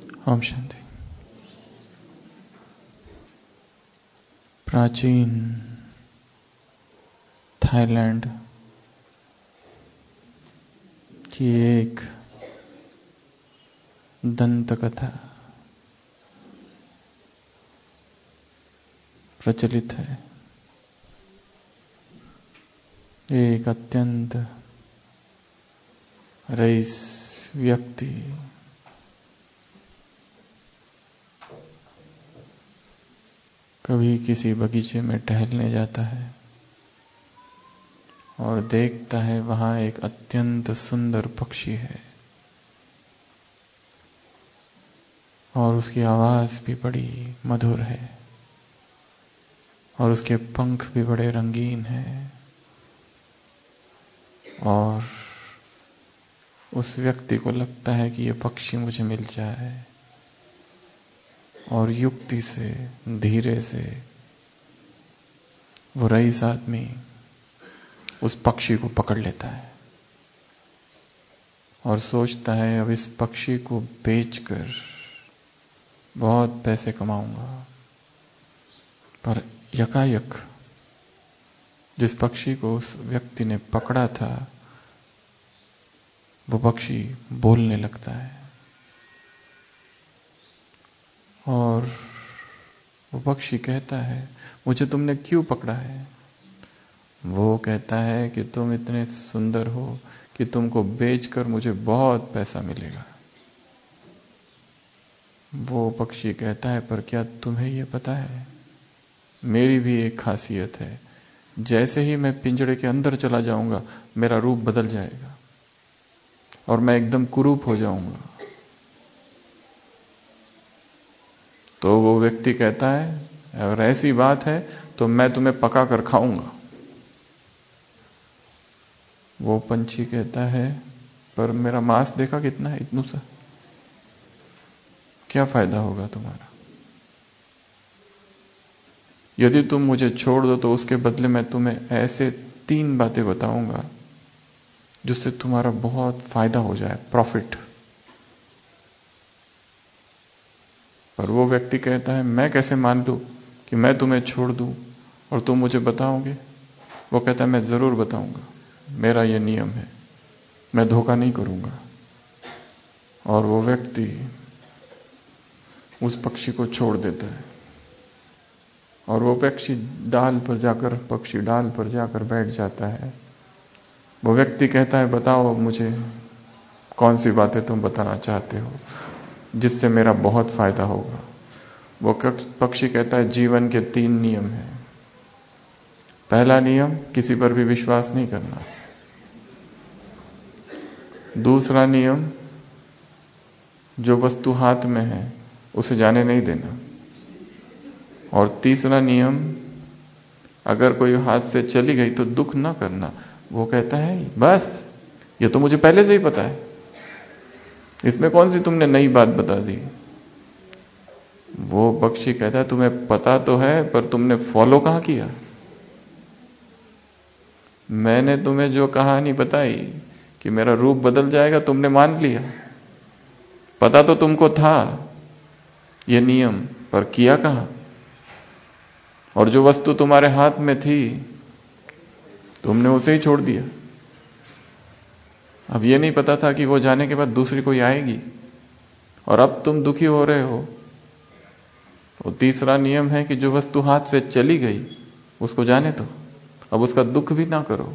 ओम शांति। प्राचीन थाईलैंड की एक दंत कथा प्रचलित है। एक अत्यंत रईस व्यक्ति कभी किसी बगीचे में टहलने जाता है और देखता है वहां एक अत्यंत सुंदर पक्षी है और उसकी आवाज भी बड़ी मधुर है और उसके पंख भी बड़े रंगीन हैं। और उस व्यक्ति को लगता है कि ये पक्षी मुझे मिल जाए और युक्ति से, धीरे से वो रईस आदमी उस पक्षी को पकड़ लेता है और सोचता है अब इस पक्षी को बेचकर बहुत पैसे कमाऊंगा। पर यकायक जिस पक्षी को उस व्यक्ति ने पकड़ा था वो पक्षी बोलने लगता है और वो पक्षी कहता है, मुझे तुमने क्यों पकड़ा है? वो कहता है कि तुम इतने सुंदर हो कि तुमको बेचकर मुझे बहुत पैसा मिलेगा। वो पक्षी कहता है, पर क्या तुम्हें ये पता है, मेरी भी एक खासियत है। जैसे ही मैं पिंजड़े के अंदर चला जाऊंगा मेरा रूप बदल जाएगा और मैं एकदम कुरूप हो जाऊंगा। तो वो व्यक्ति कहता है, अगर ऐसी बात है तो मैं तुम्हें पका कर खाऊंगा। वो पंछी कहता है, पर मेरा मांस देखा कितना है, इतना सा, क्या फायदा होगा तुम्हारा? यदि तुम मुझे छोड़ दो तो उसके बदले मैं तुम्हें ऐसे 3 बातें बताऊंगा जिससे तुम्हारा बहुत फायदा हो जाए, प्रॉफिट। पर वो व्यक्ति कहता है, मैं कैसे मान लूं कि मैं तुम्हें छोड़ दूं और तुम मुझे बताओगे? वो कहता है, मैं जरूर बताऊंगा, मेरा ये नियम है, मैं धोखा नहीं करूंगा। और वो व्यक्ति उस पक्षी को छोड़ देता है और वो पक्षी डाल पर जाकर बैठ जाता है। वो व्यक्ति कहता है, बताओ मुझे कौन सी बातें तुम बताना चाहते हो जिससे मेरा बहुत फायदा होगा। वो पक्षी कहता है, जीवन के 3 नियम हैं। पहला नियम, किसी पर भी विश्वास नहीं करना। दूसरा नियम, जो वस्तु हाथ में है उसे जाने नहीं देना। और तीसरा नियम, अगर कोई हाथ से चली गई तो दुख ना करना। वो कहता है, बस ये तो मुझे पहले से ही पता है, इसमें कौन सी तुमने नई बात बता दी? वो पक्षी कहता है, तुम्हें पता तो है पर तुमने फॉलो कहां किया? मैंने तुम्हें जो कहानी बताई कि मेरा रूप बदल जाएगा, तुमने मान लिया। पता तो तुमको था ये नियम, पर किया कहां? और जो वस्तु तुम्हारे हाथ में थी तुमने उसे ही छोड़ दिया। अब ये नहीं पता था कि वो जाने के बाद दूसरी कोई आएगी और अब तुम दुखी हो रहे हो। तो तीसरा नियम है कि जो वस्तु हाथ से चली गई उसको जाने दो, अब उसका दुख भी ना करो।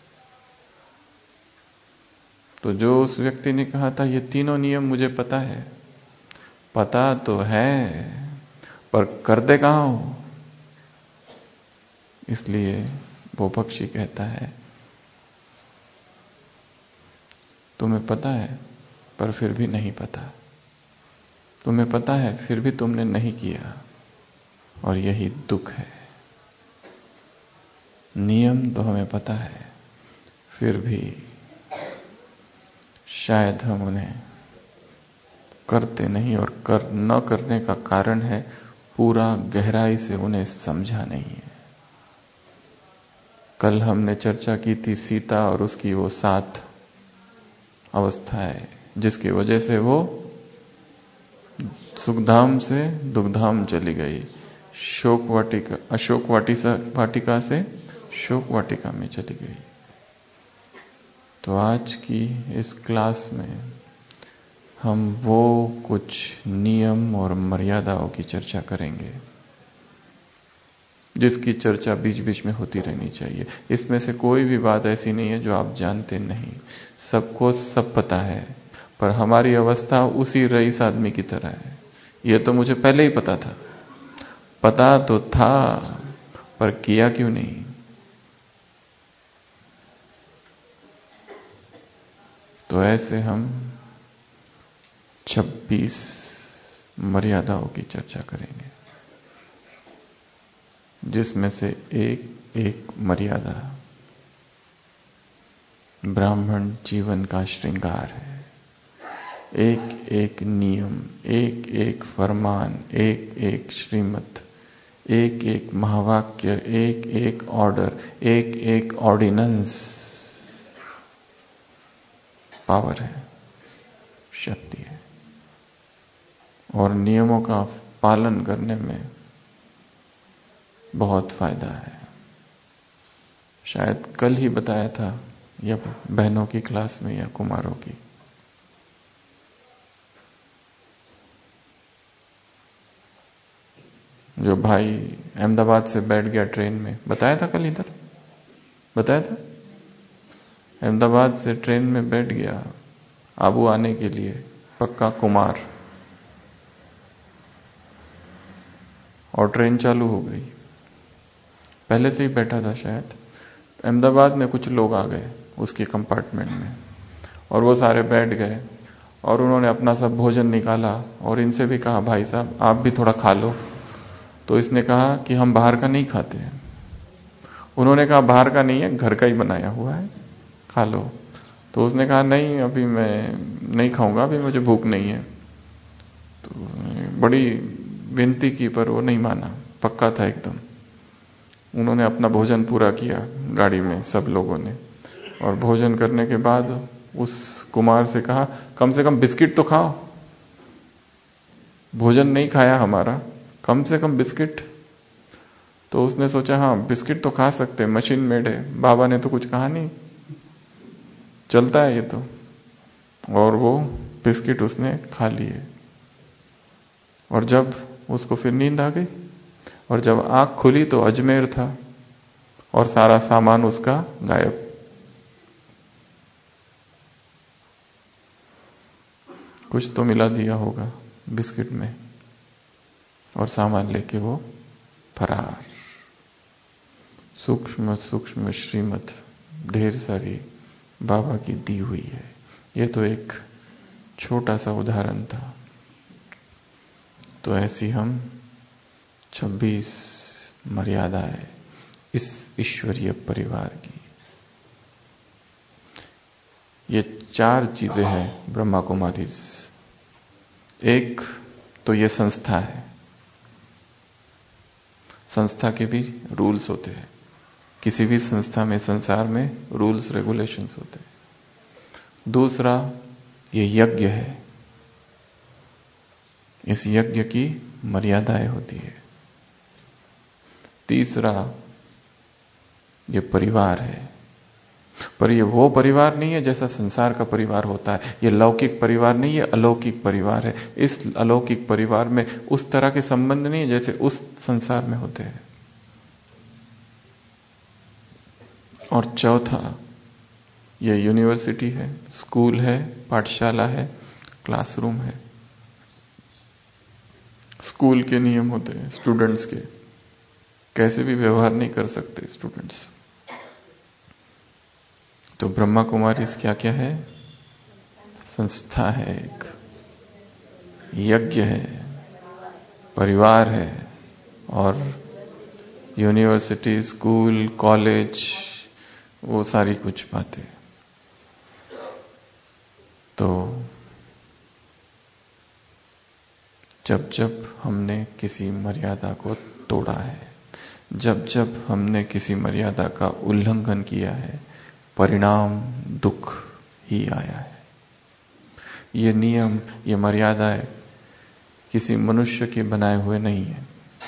तो जो उस व्यक्ति ने कहा था, ये तीनों नियम मुझे पता है, पता तो है पर करते कहां हो? इसलिए वो पक्षी कहता है, तुम्हें पता है पर फिर भी नहीं पता, तुम्हें पता है फिर भी तुमने नहीं किया, और यही दुख है। नियम तो हमें पता है, फिर भी शायद हम उन्हें करते नहीं, और न करने का कारण है पूरा गहराई से उन्हें समझा नहीं है। कल हमने चर्चा की थी सीता और उसकी वो 7 अवस्थाएं, जिसकी वजह से वो सुखधाम से दुखधाम चली गई, अशोक वाटिका से शोक वाटिका में चली गई। तो आज की इस क्लास में हम वो कुछ नियम और मर्यादाओं की चर्चा करेंगे जिसकी चर्चा बीच बीच में होती रहनी चाहिए। इसमें से कोई भी बात ऐसी नहीं है जो आप जानते नहीं, सबको सब पता है, पर हमारी अवस्था उसी रईस आदमी की तरह है। यह तो मुझे पहले ही पता था, पता तो था, पर किया क्यों नहीं। तो ऐसे हम 26 मर्यादाओं की चर्चा करेंगे, जिसमें से एक एक मर्यादा ब्राह्मण जीवन का श्रृंगार है। एक एक नियम, एक एक फरमान, एक एक श्रीमत, एक एक महावाक्य, एक एक ऑर्डर, एक एक ऑर्डिनेंस पावर है, शक्ति है। और नियमों का पालन करने में बहुत फायदा है। शायद कल ही बताया था, या बहनों की क्लास में या कुमारों की। जो भाई अहमदाबाद से बैठ गया ट्रेन में, बताया था कल, इधर बताया था। अहमदाबाद से ट्रेन में बैठ गया आबू आने के लिए, पक्का कुमार, और ट्रेन चालू हो गई। पहले से ही बैठा था शायद। अहमदाबाद में कुछ लोग आ गए उसके कंपार्टमेंट में, और वो सारे बैठ गए, और उन्होंने अपना सब भोजन निकाला और इनसे भी कहा, भाई साहब आप भी थोड़ा खा लो। तो इसने कहा कि हम बाहर का नहीं खाते हैं। उन्होंने कहा बाहर का नहीं है, घर का ही बनाया हुआ है, खा लो। तो उसने कहा नहीं, अभी मैं नहीं खाऊंगा, अभी मुझे भूख नहीं है। तो बड़ी विनती की, पर वो नहीं माना, पक्का था एकदम। उन्होंने अपना भोजन पूरा किया गाड़ी में सब लोगों ने, और भोजन करने के बाद उस कुमार से कहा, कम से कम बिस्किट तो खाओ, भोजन नहीं खाया हमारा, कम से कम बिस्किट। तो उसने सोचा हाँ बिस्किट तो खा सकते, मशीन मेड है, बाबा ने तो कुछ कहा नहीं, चलता है ये तो। और वो बिस्किट उसने खा लिए, और जब उसको फिर नींद आ गई, और जब आंख खुली तो अजमेर था और सारा सामान उसका गायब। कुछ तो मिला दिया होगा बिस्किट में, और सामान लेके वो फरार। सूक्ष्म सूक्ष्म श्रीमत ढेर सारी बाबा की दी हुई है। ये तो एक छोटा सा उदाहरण था। तो ऐसी हम 26 मर्यादा है इस ईश्वरीय परिवार की। ये 4 चीजें हैं ब्रह्मा कुमारीज। एक तो ये संस्था है, संस्था के भी रूल्स होते हैं। किसी भी संस्था में, संसार में रूल्स रेगुलेशंस होते हैं। दूसरा ये यज्ञ है, इस यज्ञ की मर्यादाएं होती है। तीसरा ये परिवार है, पर ये वो परिवार नहीं है जैसा संसार का परिवार होता है। ये लौकिक परिवार नहीं, ये अलौकिक परिवार है। इस अलौकिक परिवार में उस तरह के संबंध नहीं है जैसे उस संसार में होते हैं। और चौथा ये यूनिवर्सिटी है, स्कूल है, पाठशाला है, क्लासरूम है। स्कूल के नियम होते हैं स्टूडेंट्स के, कैसे भी व्यवहार नहीं कर सकते स्टूडेंट्स। तो ब्रह्मा कुमारी क्या क्या है? संस्था है, एक यज्ञ है, परिवार है, और यूनिवर्सिटी, स्कूल, कॉलेज, वो सारी कुछ बातें। तो जब जब हमने किसी मर्यादा को तोड़ा है, जब जब हमने किसी मर्यादा का उल्लंघन किया है, परिणाम दुख ही आया है। ये नियम, ये मर्यादाएं किसी मनुष्य के बनाए हुए नहीं है।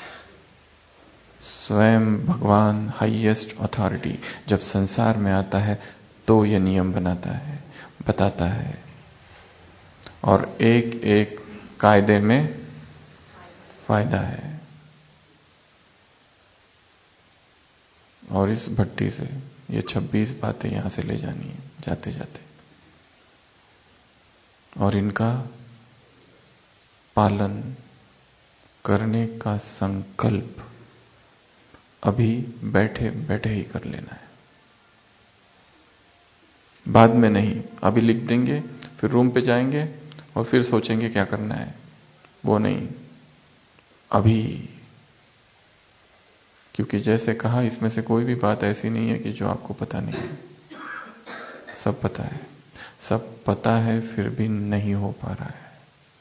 स्वयं भगवान हाईएस्ट अथॉरिटी जब संसार में आता है तो ये नियम बनाता है, बताता है, और एक एक कायदे में फायदा है। और इस भट्टी से ये 26 बातें यहां से ले जानी है जाते जाते, और इनका पालन करने का संकल्प अभी बैठे बैठे ही कर लेना है, बाद में नहीं। अभी लिख देंगे, फिर रूम पे जाएंगे और फिर सोचेंगे क्या करना है, वो नहीं, अभी। क्योंकि जैसे कहा, इसमें से कोई भी बात ऐसी नहीं है कि जो आपको पता नहीं है, सब पता है, सब पता है, फिर भी नहीं हो पा रहा है।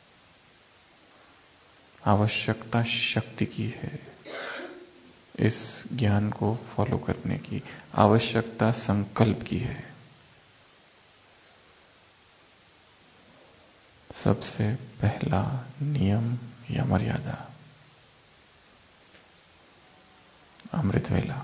आवश्यकता शक्ति की है, इस ज्ञान को फॉलो करने की आवश्यकता संकल्प की है। सबसे पहला नियम या मर्यादा अमृत वेला।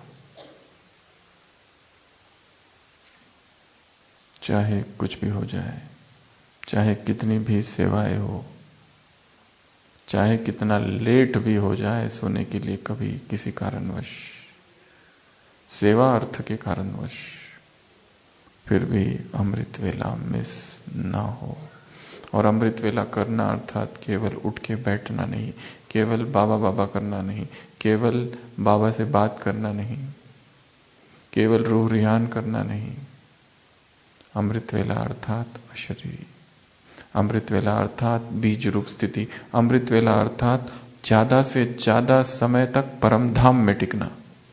चाहे कुछ भी हो जाए, चाहे कितनी भी सेवाएं हो, चाहे कितना लेट भी हो जाए सोने के लिए, कभी किसी कारणवश, सेवा अर्थ के कारणवश, फिर भी अमृत वेला मिस ना हो। और अमृत वेला करना अर्थात केवल उठ के बैठना नहीं, केवल बाबा बाबा करना नहीं, केवल बाबा से बात करना नहीं, केवल रूह रियान करना नहीं। अमृत वेला अर्थात अशरीरी, अमृत वेला अर्थात बीज रूप स्थिति, अमृत वेला अर्थात ज्यादा से ज्यादा समय तक परम धाम में टिकना।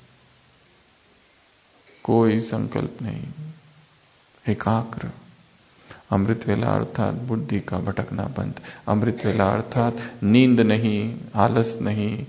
कोई संकल्प नहीं, एकाग्र। अमृत वेला अर्थात बुद्धि का भटकना बंद, अमृत वेला अर्थात नींद नहीं, आलस नहीं,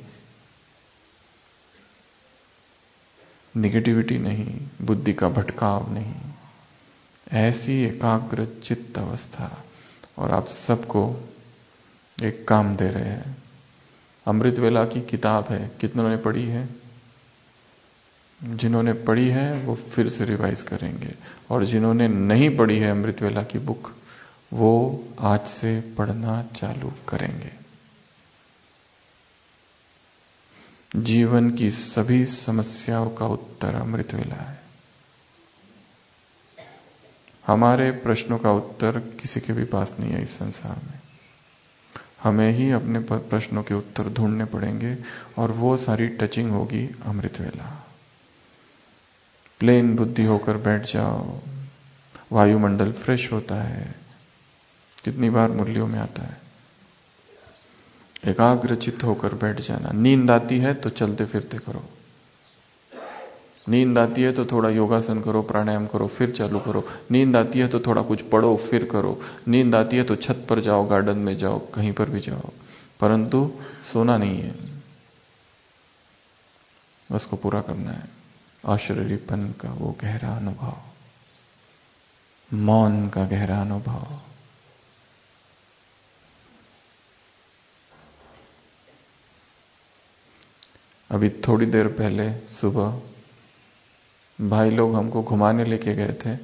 निगेटिविटी नहीं, बुद्धि का भटकाव नहीं, ऐसी एकाग्र चित्त अवस्था। और आप सबको एक काम दे रहे हैं। अमृत वेला की किताब है, कितनों ने पढ़ी है? जिन्होंने पढ़ी है वो फिर से रिवाइज करेंगे, और जिन्होंने नहीं पढ़ी है अमृत वेला की बुक, वो आज से पढ़ना चालू करेंगे। जीवन की सभी समस्याओं का उत्तर अमृत वेला है। हमारे प्रश्नों का उत्तर किसी के भी पास नहीं है इस संसार में। हमें ही अपने प्रश्नों के उत्तर ढूंढने पड़ेंगे, और वो सारी टचिंग होगी अमृत वेला। प्लेन बुद्धि होकर बैठ जाओ, वायुमंडल फ्रेश होता है। कितनी बार मुरलियों में आता है, एकाग्रचित्त होकर बैठ जाना। नींद आती है तो चलते फिरते करो, नींद आती है तो थोड़ा योगासन करो, प्राणायाम करो, फिर चालू करो। नींद आती है तो थोड़ा कुछ पढ़ो, फिर करो। नींद आती है तो छत पर जाओ, गार्डन में जाओ, कहीं पर भी जाओ, परंतु सोना नहीं है, उसको पूरा करना है। अशरीरीपन का वो गहरा अनुभव, मौन का गहरा अनुभव। अभी थोड़ी देर पहले सुबह भाई लोग हमको घुमाने लेके गए थे।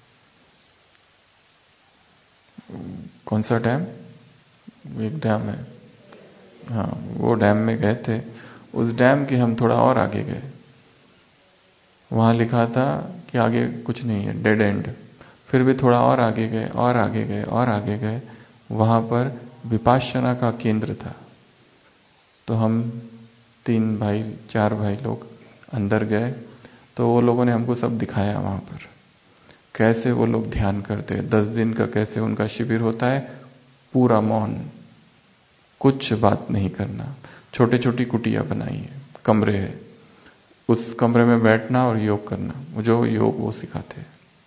कौन सा डैम? एक डैम है, हाँ, वो डैम में गए थे। उस डैम के हम थोड़ा और आगे गए, वहां लिखा था कि आगे कुछ नहीं है, डेड एंड। फिर भी थोड़ा और आगे गए, और आगे गए, और आगे गए, वहां पर विपाशना का केंद्र था। तो हम 3 भाई 4 भाई लोग अंदर गए, तो वो लोगों ने हमको सब दिखाया वहां पर कैसे वो लोग ध्यान करते हैं। 10 दिन का कैसे उनका शिविर होता है, पूरा मौन, कुछ बात नहीं करना। छोटे छोटी कुटिया बनाई है, कमरे है, उस कमरे में बैठना और योग करना। जो योग वो सिखाते हैं।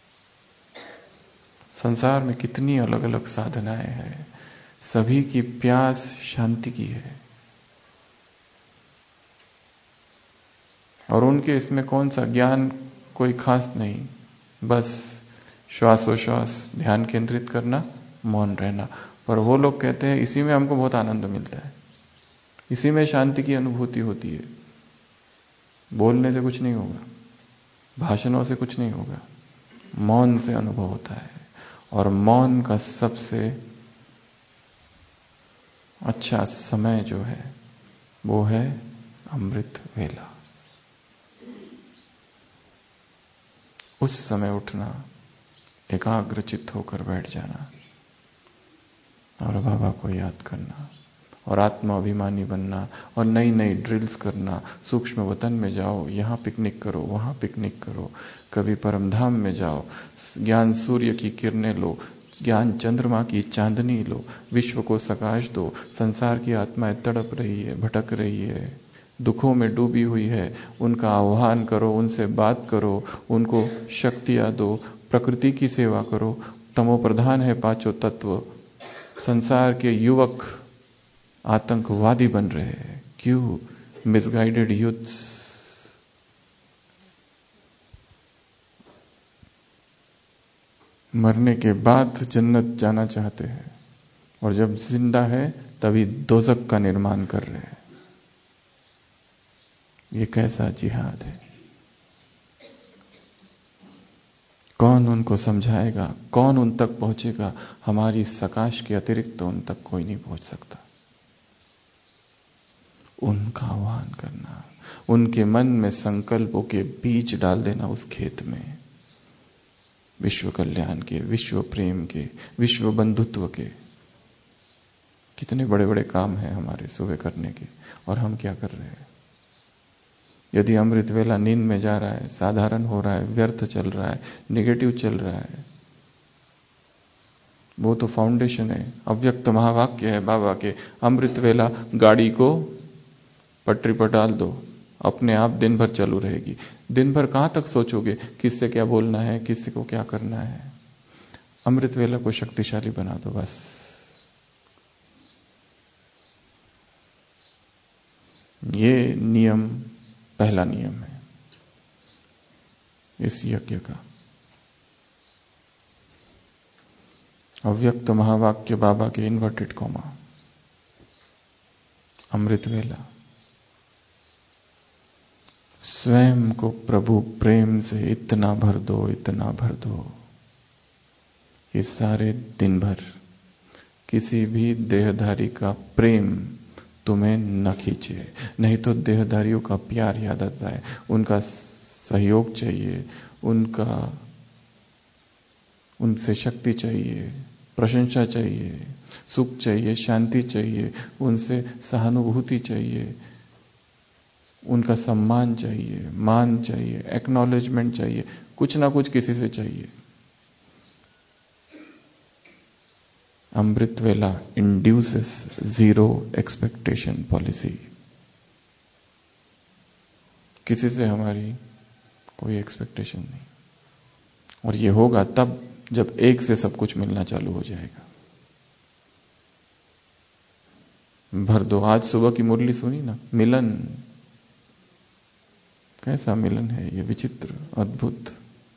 संसार में कितनी अलग अलग साधनाएं हैं, सभी की प्यास शांति की है। और उनके इसमें कौन सा ज्ञान कोई खास नहीं, बस श्वासोश्वास ध्यान केंद्रित करना, मौन रहना। पर वो लोग कहते हैं इसी में हमको बहुत आनंद मिलता है, इसी में शांति की अनुभूति होती है। बोलने से कुछ नहीं होगा, भाषणों से कुछ नहीं होगा, मौन से अनुभव होता है। और मौन का सबसे अच्छा समय जो है वो है अमृत वेला। उस समय उठना, एकाग्रचित्त होकर बैठ जाना और बाबा को याद करना और आत्मा अभिमानी बनना और नई नई ड्रिल्स करना। सूक्ष्म वतन में जाओ, यहां पिकनिक करो, वहां पिकनिक करो, कभी परमधाम में जाओ, ज्ञान सूर्य की किरणें लो, ज्ञान चंद्रमा की चांदनी लो, विश्व को सकाश दो। संसार की आत्माएं तड़प रही है, भटक रही है, दुखों में डूबी हुई है, उनका आह्वान करो, उनसे बात करो, उनको शक्तियां दो, प्रकृति की सेवा करो। तमो प्रधान है पांचों तत्व। संसार के युवक आतंकवादी बन रहे हैं, क्यों? Misguided youths. मरने के बाद जन्नत जाना चाहते हैं और जब जिंदा है तभी दोजक का निर्माण कर रहे हैं। ये कैसा जिहाद है? कौन उनको समझाएगा? कौन उन तक पहुंचेगा? हमारी सकाश के अतिरिक्त तो उन तक कोई नहीं पहुंच सकता। उनका आह्वान करना, उनके मन में संकल्पों के बीज डाल देना उस खेत में, विश्व कल्याण के, विश्व प्रेम के, विश्व बंधुत्व के। कितने बड़े बड़े काम हैं हमारे सुबह करने के, और हम क्या कर रहे हैं? यदि अमृत वेला नींद में जा रहा है, साधारण हो रहा है, व्यर्थ चल रहा है, नेगेटिव चल रहा है, वो तो फाउंडेशन है। अव्यक्त महावाक्य है बाबा के, अमृत वेला गाड़ी को पटरी पर डाल दो, अपने आप दिन भर चालू रहेगी। दिन भर कहां तक सोचोगे किससे क्या बोलना है, किससे को क्या करना है? अमृत वेला को शक्तिशाली बना दो बस। ये नियम, पहला नियम है इस यज्ञ का। अव्यक्त महावाक्य बाबा के इन्वर्टेड कॉमा, अमृत वेला। स्वयं को प्रभु प्रेम से इतना भर दो, इतना भर दो कि सारे दिन भर किसी भी देहधारी का प्रेम तुम्हें न खींचे। नहीं तो देहधारियों का प्यार याद आता है, उनका सहयोग चाहिए, उनसे शक्ति चाहिए, प्रशंसा चाहिए, सुख चाहिए, शांति चाहिए, उनसे सहानुभूति चाहिए, उनका सम्मान चाहिए, मान चाहिए, एक्नॉलेजमेंट चाहिए, कुछ ना कुछ किसी से चाहिए। अमृत वेला इंड्यूसेस जीरो एक्सपेक्टेशन पॉलिसी। किसी से हमारी कोई एक्सपेक्टेशन नहीं, और ये होगा तब जब एक से सब कुछ मिलना चालू हो जाएगा। भर दो। आज सुबह की मुरली सुनी ना, मिलन, कैसा मिलन है ये, विचित्र, अद्भुत।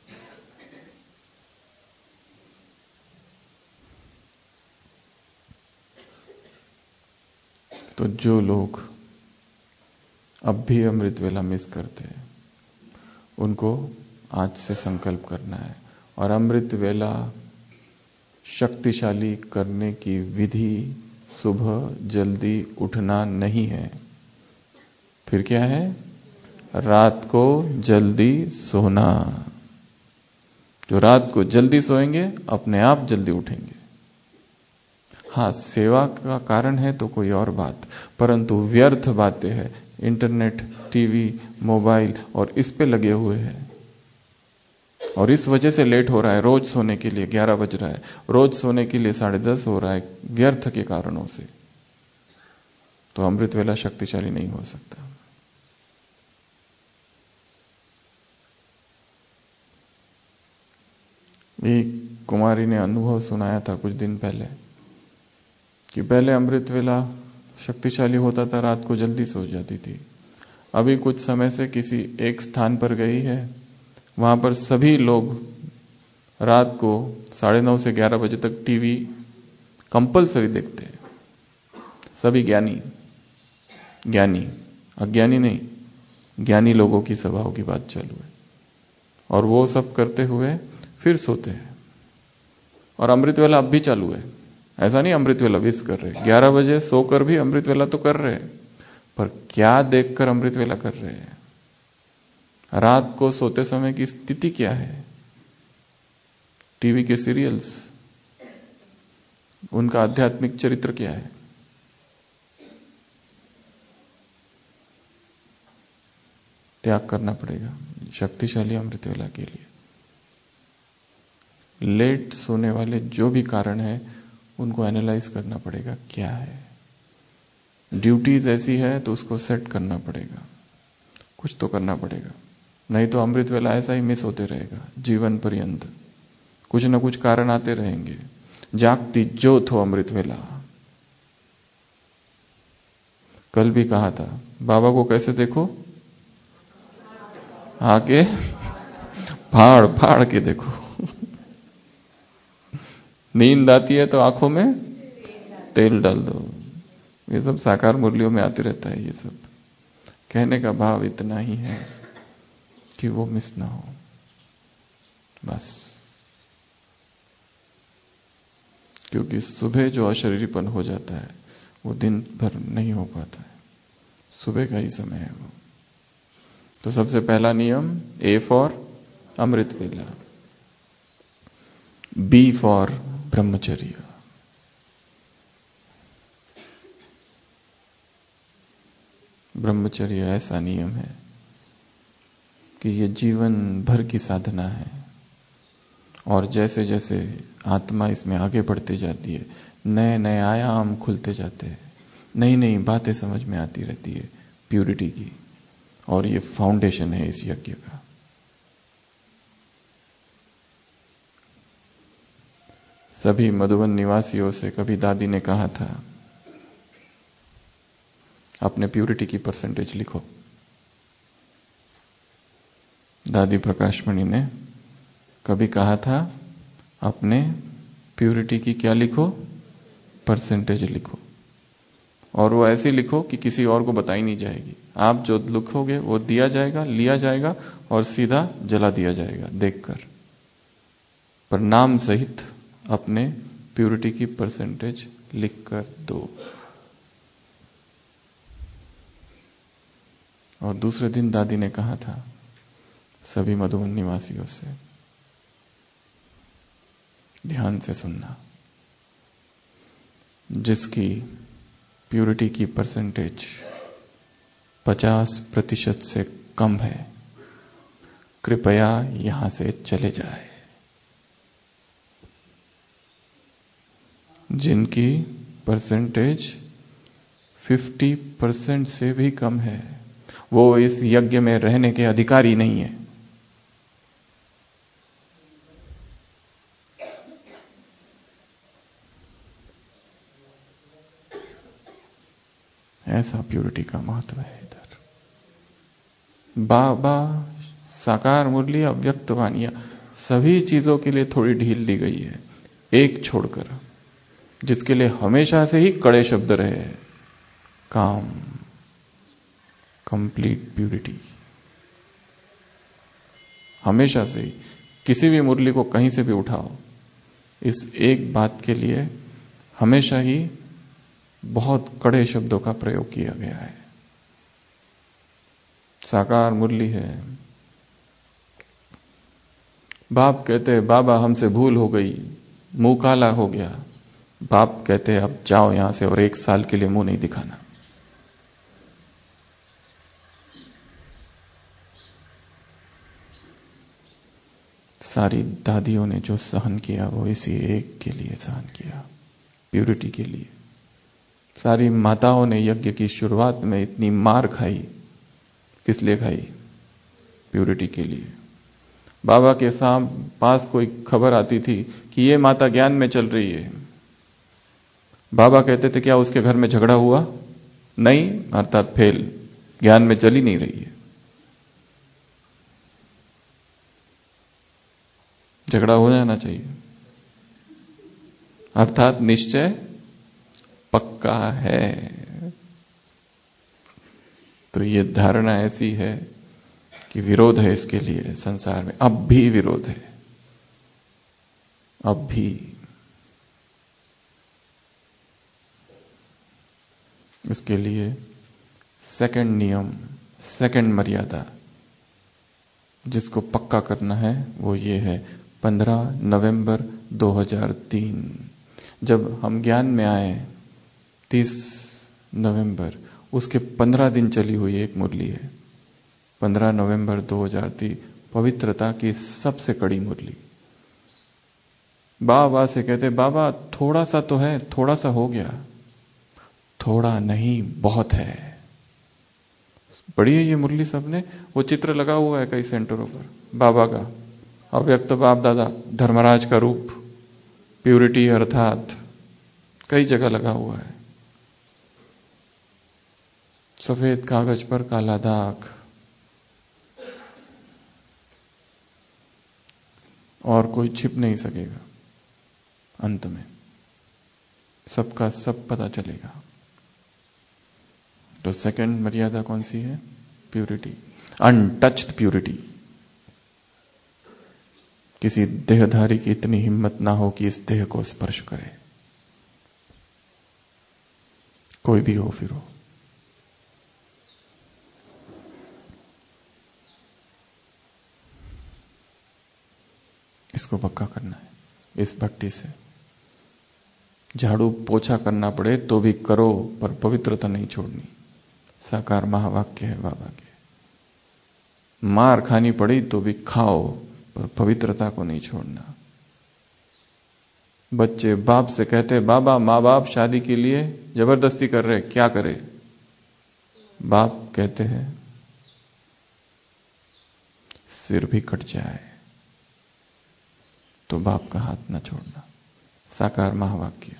तो जो लोग अब भी अमृत वेला मिस करते हैं, उनको आज से संकल्प करना है। और अमृत वेला शक्तिशाली करने की विधि सुबह जल्दी उठना नहीं है, फिर क्या है? रात को जल्दी सोना। जो रात को जल्दी सोएंगे अपने आप जल्दी उठेंगे। हाँ, सेवा का कारण है तो कोई और बात, परंतु व्यर्थ बातें हैं, इंटरनेट, टीवी, मोबाइल और इस पे लगे हुए हैं, और इस वजह से लेट हो रहा है। रोज सोने के लिए 11 बज रहा है, रोज सोने के लिए 10:30 हो रहा है, व्यर्थ के कारणों से। तो अमृत वेला शक्तिशाली नहीं हो सकता। एक कुमारी ने अनुभव सुनाया था कुछ दिन पहले कि पहले अमृत वेला शक्तिशाली होता था, रात को जल्दी सो जाती थी। अभी कुछ समय से किसी एक स्थान पर गई है, वहां पर सभी लोग रात को 9:30 से 11 बजे तक टीवी कंपलसरी देखते हैं। सभी ज्ञानी, ज्ञानी अज्ञानी नहीं, ज्ञानी लोगों की सभाओं की बात चालू है। और वो सब करते हुए फिर सोते हैं। और अमृत वेला अब भी चालू है। ऐसा नहीं अमृत वेला मिस कर रहे, 11 बजे सोकर भी अमृत वेला तो कर रहे हैं, पर क्या देखकर अमृत वेला कर रहे हैं? रात को सोते समय की स्थिति क्या है? टीवी के सीरियल्स, उनका आध्यात्मिक चरित्र क्या है? त्याग करना पड़ेगा शक्तिशाली अमृत वेला के लिए। लेट सोने वाले जो भी कारण है उनको एनालाइज करना पड़ेगा, क्या है। ड्यूटीज ऐसी है तो उसको सेट करना पड़ेगा, कुछ तो करना पड़ेगा, नहीं तो अमृत वेला ऐसा ही मिस होते रहेगा जीवन पर्यंत। कुछ न कुछ कारण आते रहेंगे। जागती ज्योत हो अमृत वेला। कल भी कहा था, बाबा को कैसे देखो? आके फाड़ फाड़ के देखो। नींद आती है तो आंखों में तेल डाल दो। ये सब साकार मुरलियों में आते रहता है। ये सब कहने का भाव इतना ही है कि वो मिस ना हो, बस। क्योंकि सुबह जो अशरीरीपन हो जाता है वो दिन भर नहीं हो पाता है, सुबह का ही समय है वो। तो सबसे पहला नियम, ए फॉर अमृत वेला, बी फॉर ब्रह्मचर्य। ब्रह्मचर्य ऐसा नियम है कि ये जीवन भर की साधना है। और जैसे जैसे आत्मा इसमें आगे बढ़ती जाती है, नए नए आयाम खुलते जाते हैं, नई नई बातें समझ में आती रहती है प्यूरिटी की। और ये फाउंडेशन है इस यज्ञ का। सभी मधुबन निवासियों से कभी दादी ने कहा था, अपने प्यूरिटी की परसेंटेज लिखो। दादी प्रकाशमणि ने कभी कहा था, अपने प्यूरिटी की क्या लिखो? परसेंटेज लिखो। और वो ऐसी लिखो कि किसी और को बताई नहीं जाएगी। आप जो लिखोगे वो दिया जाएगा, लिया जाएगा और सीधा जला दिया जाएगा देखकर। पर नाम सहित अपने प्यूरिटी की परसेंटेज लिखकर दो। और दूसरे दिन दादी ने कहा था सभी मधुबन निवासियों से, ध्यान से सुनना, जिसकी प्यूरिटी की परसेंटेज 50% से कम है, कृपया यहां से चले जाए। जिनकी परसेंटेज 50% से भी कम है, वो इस यज्ञ में रहने के अधिकारी नहीं है। ऐसा प्यूरिटी का महत्व है इधर। बाबा, साकार मुरली, अव्यक्त वानिया, सभी चीजों के लिए थोड़ी ढील दी गई है, एक छोड़कर, जिसके लिए हमेशा से ही कड़े शब्द रहे हैं, काम, कंप्लीट प्यूरिटी। हमेशा से ही किसी भी मुरली को कहीं से भी उठाओ, इस एक बात के लिए हमेशा ही बहुत कड़े शब्दों का प्रयोग किया गया है। साकार मुरली है। बाप कहते हैं, बाबा हमसे भूल हो गई, मुंह काला हो गया। बाप कहते हैं, अब जाओ यहां से और 1 साल के लिए मुंह नहीं दिखाना। सारी दादियों ने जो सहन किया वो इसी एक के लिए सहन किया, प्यूरिटी के लिए। सारी माताओं ने यज्ञ की शुरुआत में इतनी मार खाई, किस लिए खाई? प्यूरिटी के लिए। बाबा के पास कोई खबर आती थी कि ये माता ज्ञान में चल रही है, बाबा कहते थे, क्या उसके घर में झगड़ा हुआ? नहीं, अर्थात फेल, ज्ञान में चल ही नहीं रही है। झगड़ा हो जाना चाहिए। अर्थात निश्चय पक्का है। तो ये धारणा ऐसी है कि विरोध है इसके लिए संसार में, अब भी विरोध है, अब भी। इसके लिए सेकंड नियम, सेकंड मर्यादा जिसको पक्का करना है वो ये है, 15 नवंबर 2003 जब हम ज्ञान में आए, 30 नवंबर, उसके 15 दिन चली हुई एक मुरली है। 15 नवंबर 2003, पवित्रता की सबसे कड़ी मुरली। बाबा से कहते, बाबा थोड़ा सा तो है, थोड़ा सा हो गया। थोड़ा नहीं, बहुत है। पढ़ी है ये मुरली सबने? वो चित्र लगा हुआ है कई सेंटरों पर बाबा का, अव्यक्त बाप दादा, धर्मराज का रूप, प्यूरिटी अर्थात, कई जगह लगा हुआ है। सफेद कागज पर काला दाग, और कोई छिप नहीं सकेगा। अंत में सबका सब पता चलेगा। तो सेकंड मर्यादा कौन सी है? Purity, untouched purity. किसी देहधारी की इतनी हिम्मत ना हो कि इस देह को स्पर्श करे, कोई भी हो फिर हो। इसको पक्का करना है। इस भट्टी से झाड़ू पोछा करना पड़े तो भी करो, पर पवित्रता नहीं छोड़नी। साकार महावाक्य है बाबा के। मार खानी पड़ी तो भी खाओ, पर पवित्रता को नहीं छोड़ना। बच्चे बाप से कहते, बाबा माँ बाप शादी के लिए जबरदस्ती कर रहे, क्या करे? बाप कहते हैं सिर भी कट जाए तो बाप का हाथ न छोड़ना। साकार महावाक्य।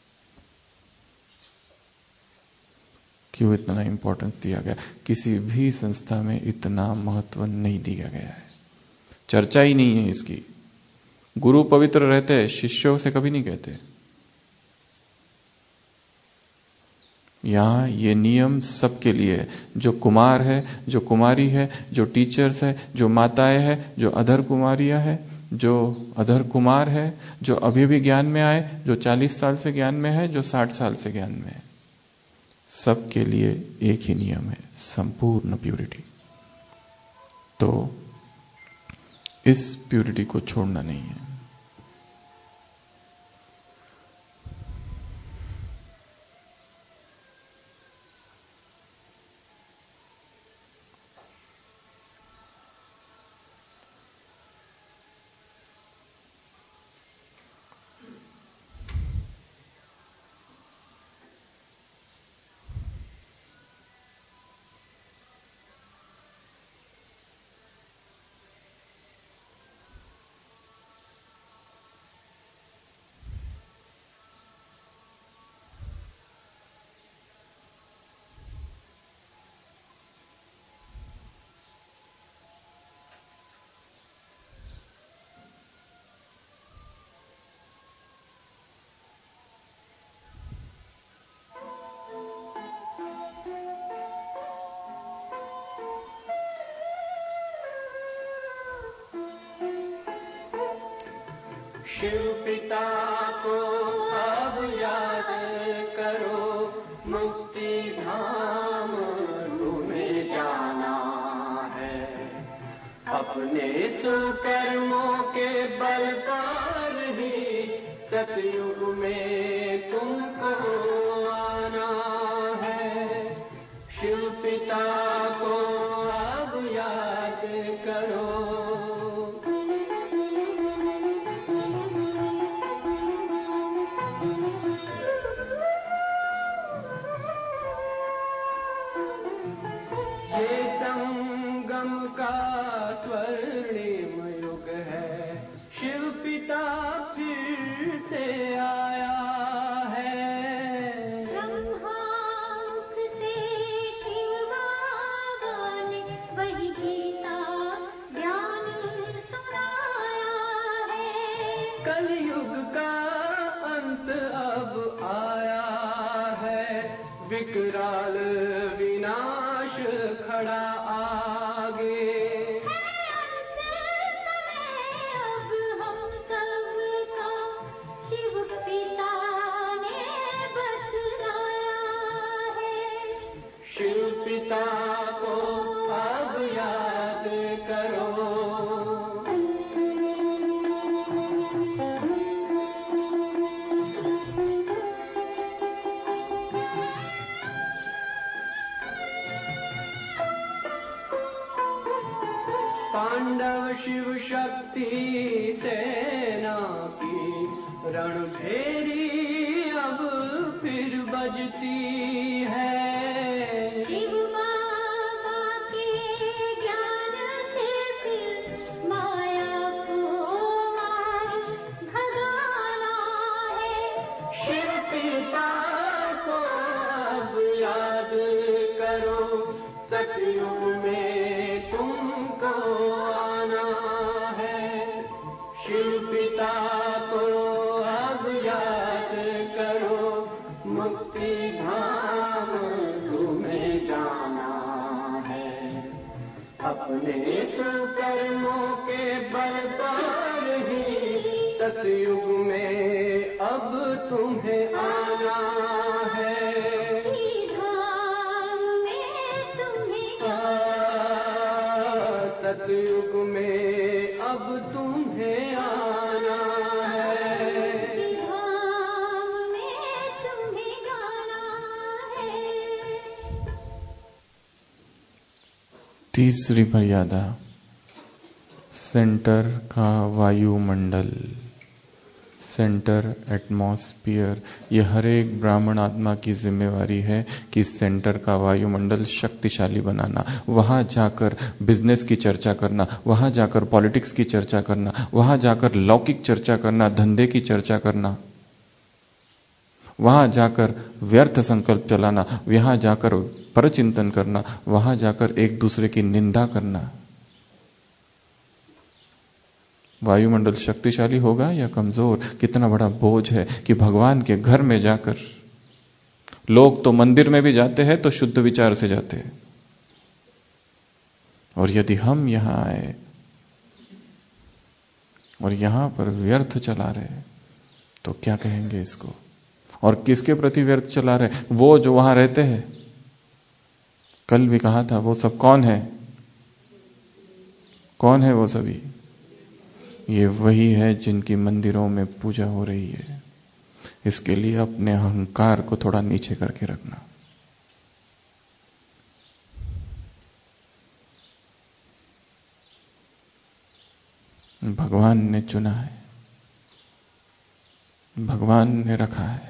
क्यों इतना इंपॉर्टेंस दिया गया? किसी भी संस्था में इतना महत्व नहीं दिया गया है, चर्चा ही नहीं है इसकी। गुरु पवित्र रहते, शिष्यों से कभी नहीं कहते। यहां ये नियम सबके लिए है, जो कुमार है, जो कुमारी है, जो टीचर्स है, जो माताएं हैं, जो अधर कुमारियां हैं, जो अधर कुमार है, जो अभी भी ज्ञान में आए, जो 40 साल से ज्ञान में है, जो 60 साल से ज्ञान में है। सबके लिए एक ही नियम है, संपूर्ण प्यूरिटी। तो इस प्यूरिटी को छोड़ना नहीं है। शिव पिता को अब याद करो, मुक्ति धाम तुम्हें जाना है। अपने सुकर्मों के बल पर ही सतयुग में तुमको आना है। शिव पिता को अब याद करो। स्वर्णिम युग है, शिव पिता फिर से आया है। विकराल विनाश खड़ा आगे। अब हम सबका शिव पिता ने बतलाया है। शिव पिता को अब याद करो। पांडव शिव शक्ति सेना की रणभेरी अब फिर बजती है। शिव बाबा के ज्ञान से फिर माया को मार भगाना है। शिव पिता को अब याद करो। सतयुग में तुमको आना है। शिव पिता को अब याद करो। मुक्ति धाम तुम्हें जाना है। अपने कर्मों के बल पर ही सतयुग में अब तुम्हें आना है। सतयुग में अब तुम्हें आना है। धाम में तुम्हें जाना है। तीसरी मर्यादा, सेंटर का वायुमंडल, सेंटर एटमॉस्फियर। ये हर एक ब्राह्मण आत्मा की जिम्मेवारी है कि सेंटर का वायुमंडल शक्तिशाली बनाना, वहां जाकर बिजनेस की चर्चा करना, वहां जाकर पॉलिटिक्स की चर्चा करना, वहां जाकर लौकिक चर्चा करना, धंधे की चर्चा करना, वहां जाकर व्यर्थ संकल्प चलाना, वहां जाकर परचिंतन करना, वहां जाकर एक दूसरे की निंदा करना। वायुमंडल शक्तिशाली होगा या कमजोर? कितना बड़ा बोझ है कि भगवान के घर में जाकर, लोग तो मंदिर में भी जाते हैं तो शुद्ध विचार से जाते हैं, और यदि हम यहां आए और यहां पर व्यर्थ चला रहे तो क्या कहेंगे इसको? और किसके प्रति व्यर्थ चला रहे? वो जो वहां रहते हैं, कल भी कहा था, वो सब कौन है? कौन है वो सभी? ये वही है जिनकी मंदिरों में पूजा हो रही है। इसके लिए अपने अहंकार को थोड़ा नीचे करके रखना। भगवान ने चुना है, भगवान ने रखा है।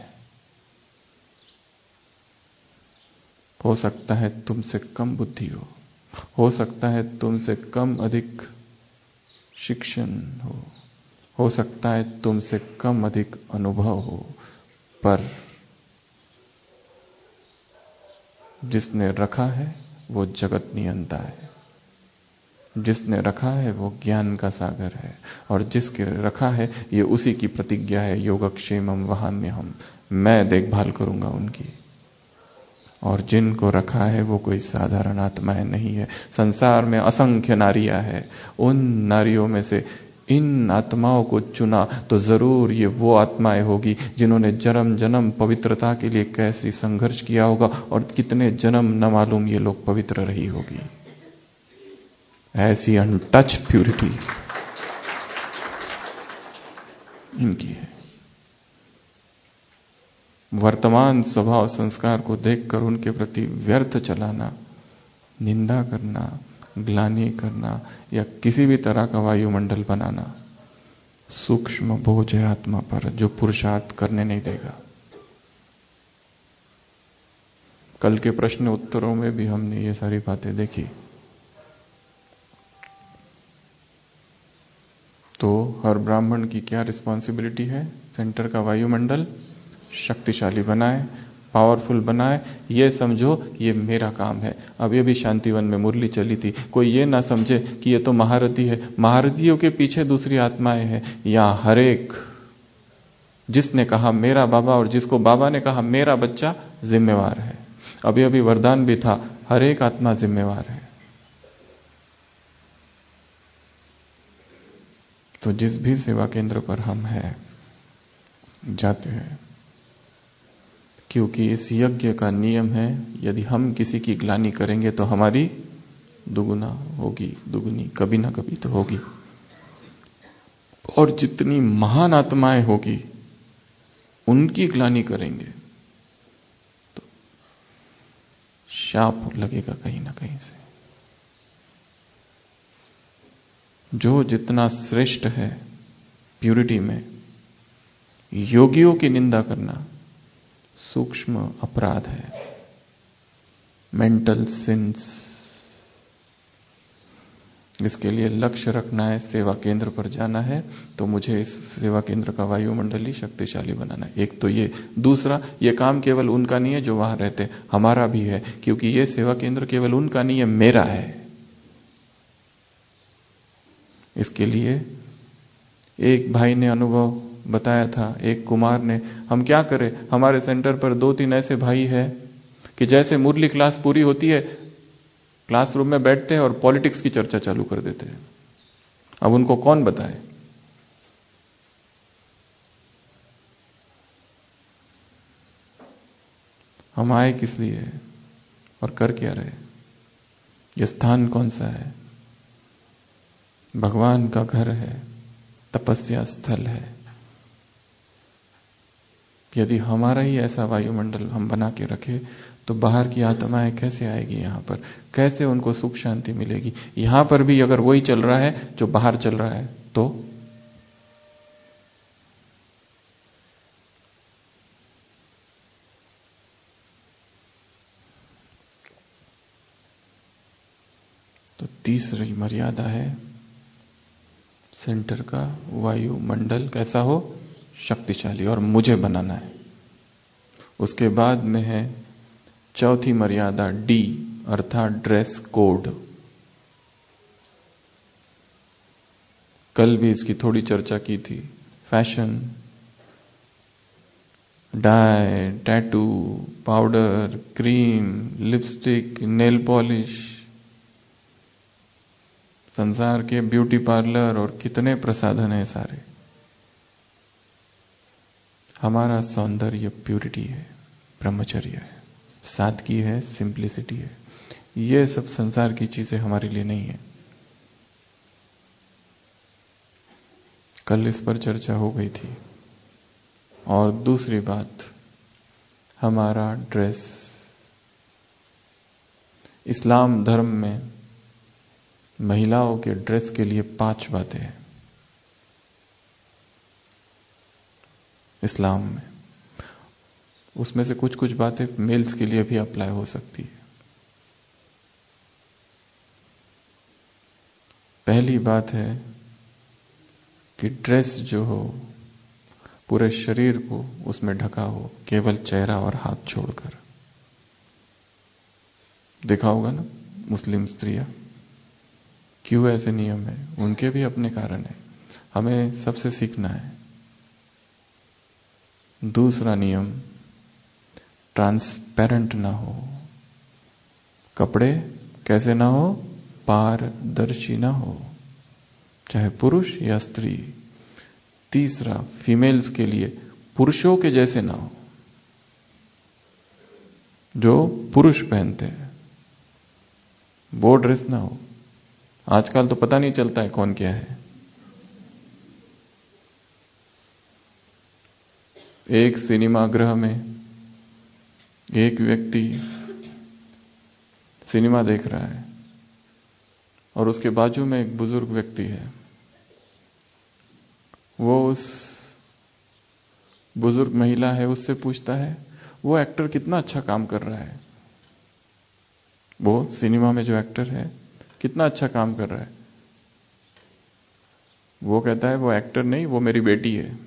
हो सकता है तुमसे कम बुद्धि हो सकता है तुमसे कम अधिक शिक्षण हो सकता है तुमसे कम अधिक अनुभव हो, पर जिसने रखा है वो जगत नियंता है, जिसने रखा है वो ज्ञान का सागर है, और जिसके रखा है ये उसी की प्रतिज्ञा है, योगक्षेमम वहाम्यहम्, मैं देखभाल करूंगा उनकी। और जिनको रखा है वो कोई साधारण आत्माएं नहीं है। संसार में असंख्य नारियां हैं, उन नारियों में से इन आत्माओं को चुना तो जरूर ये वो आत्माएं होगी जिन्होंने जन्म जन्म पवित्रता के लिए कैसी संघर्ष किया होगा, और कितने जन्म न मालूम ये लोग पवित्र रही होगी। ऐसी अनटच प्यूरिटी इनकी है। वर्तमान स्वभाव संस्कार को देखकर उनके प्रति व्यर्थ चलाना, निंदा करना, ग्लानि करना या किसी भी तरह का वायुमंडल बनाना सूक्ष्म बोझ है आत्मा पर, जो पुरुषार्थ करने नहीं देगा। कल के प्रश्न उत्तरों में भी हमने ये सारी बातें देखी। तो हर ब्राह्मण की क्या रिस्पॉन्सिबिलिटी है? सेंटर का वायुमंडल शक्तिशाली बनाए, पावरफुल बनाए। ये समझो ये मेरा काम है। अब ये भी शांतिवन में मुरली चली थी, कोई ये ना समझे कि ये तो महारथी है, महारथियों के पीछे दूसरी आत्माएं हैं। यहां हर एक जिसने कहा मेरा बाबा और जिसको बाबा ने कहा मेरा बच्चा जिम्मेवार है। अभी अभी वरदान भी था, हर एक आत्मा जिम्मेवार है। तो जिस भी सेवा केंद्र पर हम हैं, जाते हैं, क्योंकि इस यज्ञ का नियम है, यदि हम किसी की ग्लानि करेंगे तो हमारी दुगुना होगी, दुगुनी कभी ना कभी तो होगी। और जितनी महान आत्माएं होगी उनकी ग्लानि करेंगे तो शाप लगेगा कहीं ना कहीं से। जो जितना श्रेष्ठ है प्यूरिटी में, योगियों की निंदा करना सूक्ष्म अपराध है, मेंटल सिंस। इसके लिए लक्ष्य रखना है, सेवा केंद्र पर जाना है तो मुझे इस सेवा केंद्र का वायुमंडल ही शक्तिशाली बनाना है। एक तो ये, दूसरा ये काम केवल उनका नहीं है जो वहां रहते, हमारा भी है, क्योंकि ये सेवा केंद्र केवल उनका नहीं है, मेरा है। इसके लिए एक भाई ने अनुभव बताया था, एक कुमार ने, हम क्या करें, हमारे सेंटर पर 2-3 ऐसे भाई हैं कि जैसे मुरली क्लास पूरी होती है क्लासरूम में बैठते हैं और पॉलिटिक्स की चर्चा चालू कर देते हैं। अब उनको कौन बताए? हम आए किस लिए और कर क्या रहे? यह स्थान कौन सा है? भगवान का घर है, तपस्या स्थल है। यदि हमारा ही ऐसा वायुमंडल हम बना के रखे तो बाहर की आत्माएं कैसे आएगी यहां पर? कैसे उनको सुख शांति मिलेगी? यहां पर भी अगर वही चल रहा है जो बाहर चल रहा है तो तीसरी मर्यादा है सेंटर का वायुमंडल कैसा हो? शक्तिशाली, और मुझे बनाना है। उसके बाद में है चौथी मर्यादा डी, अर्थात ड्रेस कोड। कल भी इसकी थोड़ी चर्चा की थी। Fashion, dye, tattoo, powder, cream, lipstick, nail polish, संसार के ब्यूटी पार्लर और कितने प्रसाधन हैं सारे। हमारा सौंदर्य प्यूरिटी है, ब्रह्मचर्य है, सादगी है, सिंप्लिसिटी है। ये सब संसार की चीजें हमारे लिए नहीं है। कल इस पर चर्चा हो गई थी। और दूसरी बात, हमारा ड्रेस। इस्लाम धर्म में महिलाओं के ड्रेस के लिए 5 बातें हैं। इस्लाम में उसमें से कुछ कुछ बातें मेल्स के लिए भी अप्लाई हो सकती है। पहली बात है कि ड्रेस जो हो पूरे शरीर को उसमें ढका हो, केवल चेहरा और हाथ छोड़कर। देखा होगा ना मुस्लिम स्त्रियां, क्यों ऐसे नियम है? उनके भी अपने कारण है, हमें सबसे सीखना है। दूसरा नियम, ट्रांसपेरेंट ना हो, कपड़े कैसे ना हो? पारदर्शी ना हो, चाहे पुरुष या स्त्री। तीसरा, फीमेल्स के लिए पुरुषों के जैसे ना हो, जो पुरुष पहनते हैं वो ड्रेस ना हो। आजकल तो पता नहीं चलता है कौन क्या है। एक सिनेमा गृह में एक व्यक्ति सिनेमा देख रहा है और उसके बाजू में एक बुजुर्ग व्यक्ति है। वो उस बुजुर्ग महिला है उससे पूछता है वो एक्टर कितना अच्छा काम कर रहा है, वो सिनेमा में जो एक्टर है कितना अच्छा काम कर रहा है। वो कहता है वो एक्टर नहीं, वो मेरी बेटी है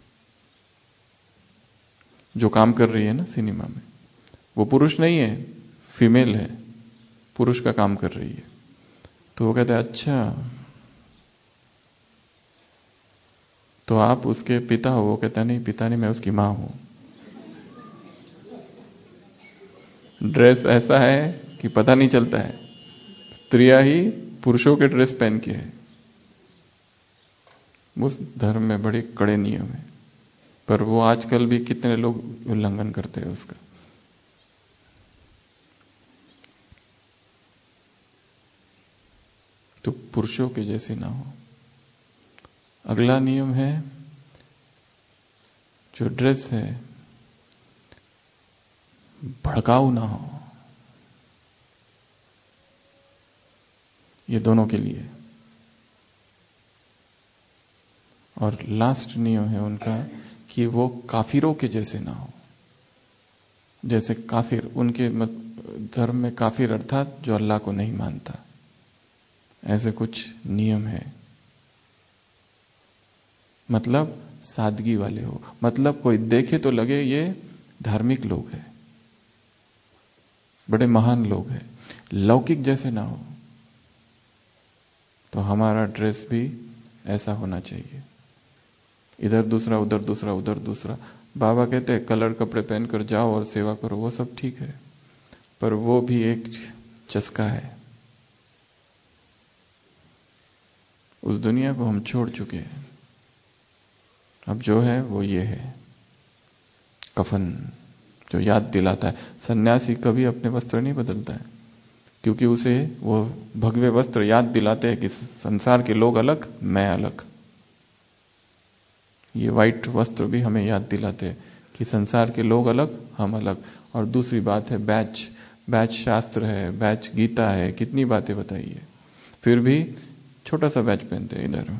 जो काम कर रही है ना सिनेमा में। वो पुरुष नहीं है, फीमेल है, पुरुष का काम कर रही है। तो वो कहता है अच्छा, तो आप उसके पिता हो? वो कहता नहीं, पिता नहीं, मैं उसकी मां हूं। ड्रेस ऐसा है कि पता नहीं चलता है, स्त्रियां ही पुरुषों के ड्रेस पहन के है। उस धर्म में बड़े कड़े नियम है, पर वो आजकल भी कितने लोग उल्लंघन करते हैं उसका। तो पुरुषों के जैसे ना हो। अगला नियम है, जो ड्रेस है भड़काऊ ना हो। ये दोनों के लिए। और लास्ट नियम है उनका कि वो काफिरों के जैसे ना हो। जैसे काफिर, उनके धर्म में काफिर अर्थात जो अल्लाह को नहीं मानता, ऐसे कुछ नियम है। मतलब सादगी वाले हो, मतलब कोई देखे तो लगे ये धार्मिक लोग हैं, बड़े महान लोग हैं, लौकिक जैसे ना हो। तो हमारा ड्रेस भी ऐसा होना चाहिए, इधर दूसरा उधर दूसरा उधर दूसरा। बाबा कहते हैं कलर कपड़े पहनकर जाओ और सेवा करो, वो सब ठीक है, पर वो भी एक चस्का है। उस दुनिया को हम छोड़ चुके हैं। अब जो है वो ये है, कफन जो याद दिलाता है। सन्यासी कभी अपने वस्त्र नहीं बदलता है, क्योंकि उसे वो भगवे वस्त्र याद दिलाते हैं कि संसार के लोग अलग, मैं अलग। ये वाइट वस्त्र भी हमें याद दिलाते हैं कि संसार के लोग अलग, हम अलग। और दूसरी बात है बैच, बैच शास्त्र है, बैच गीता है, कितनी बातें बताई है, फिर भी छोटा सा बैच पहनते हैं इधर।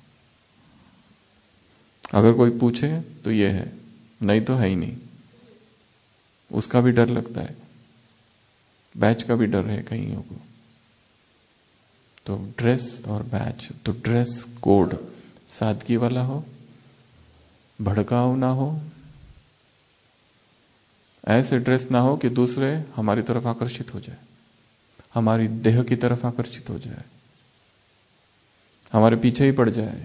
अगर कोई पूछे तो ये है, नहीं तो है ही नहीं। उसका भी डर लगता है, बैच का भी डर है कईयों को। तो ड्रेस और बैच, तो ड्रेस कोड सादगी वाला हो, भड़काऊ ना हो, ऐसे ड्रेस ना हो कि दूसरे हमारी तरफ आकर्षित हो जाए, हमारी देह की तरफ आकर्षित हो जाए, हमारे पीछे ही पड़ जाए।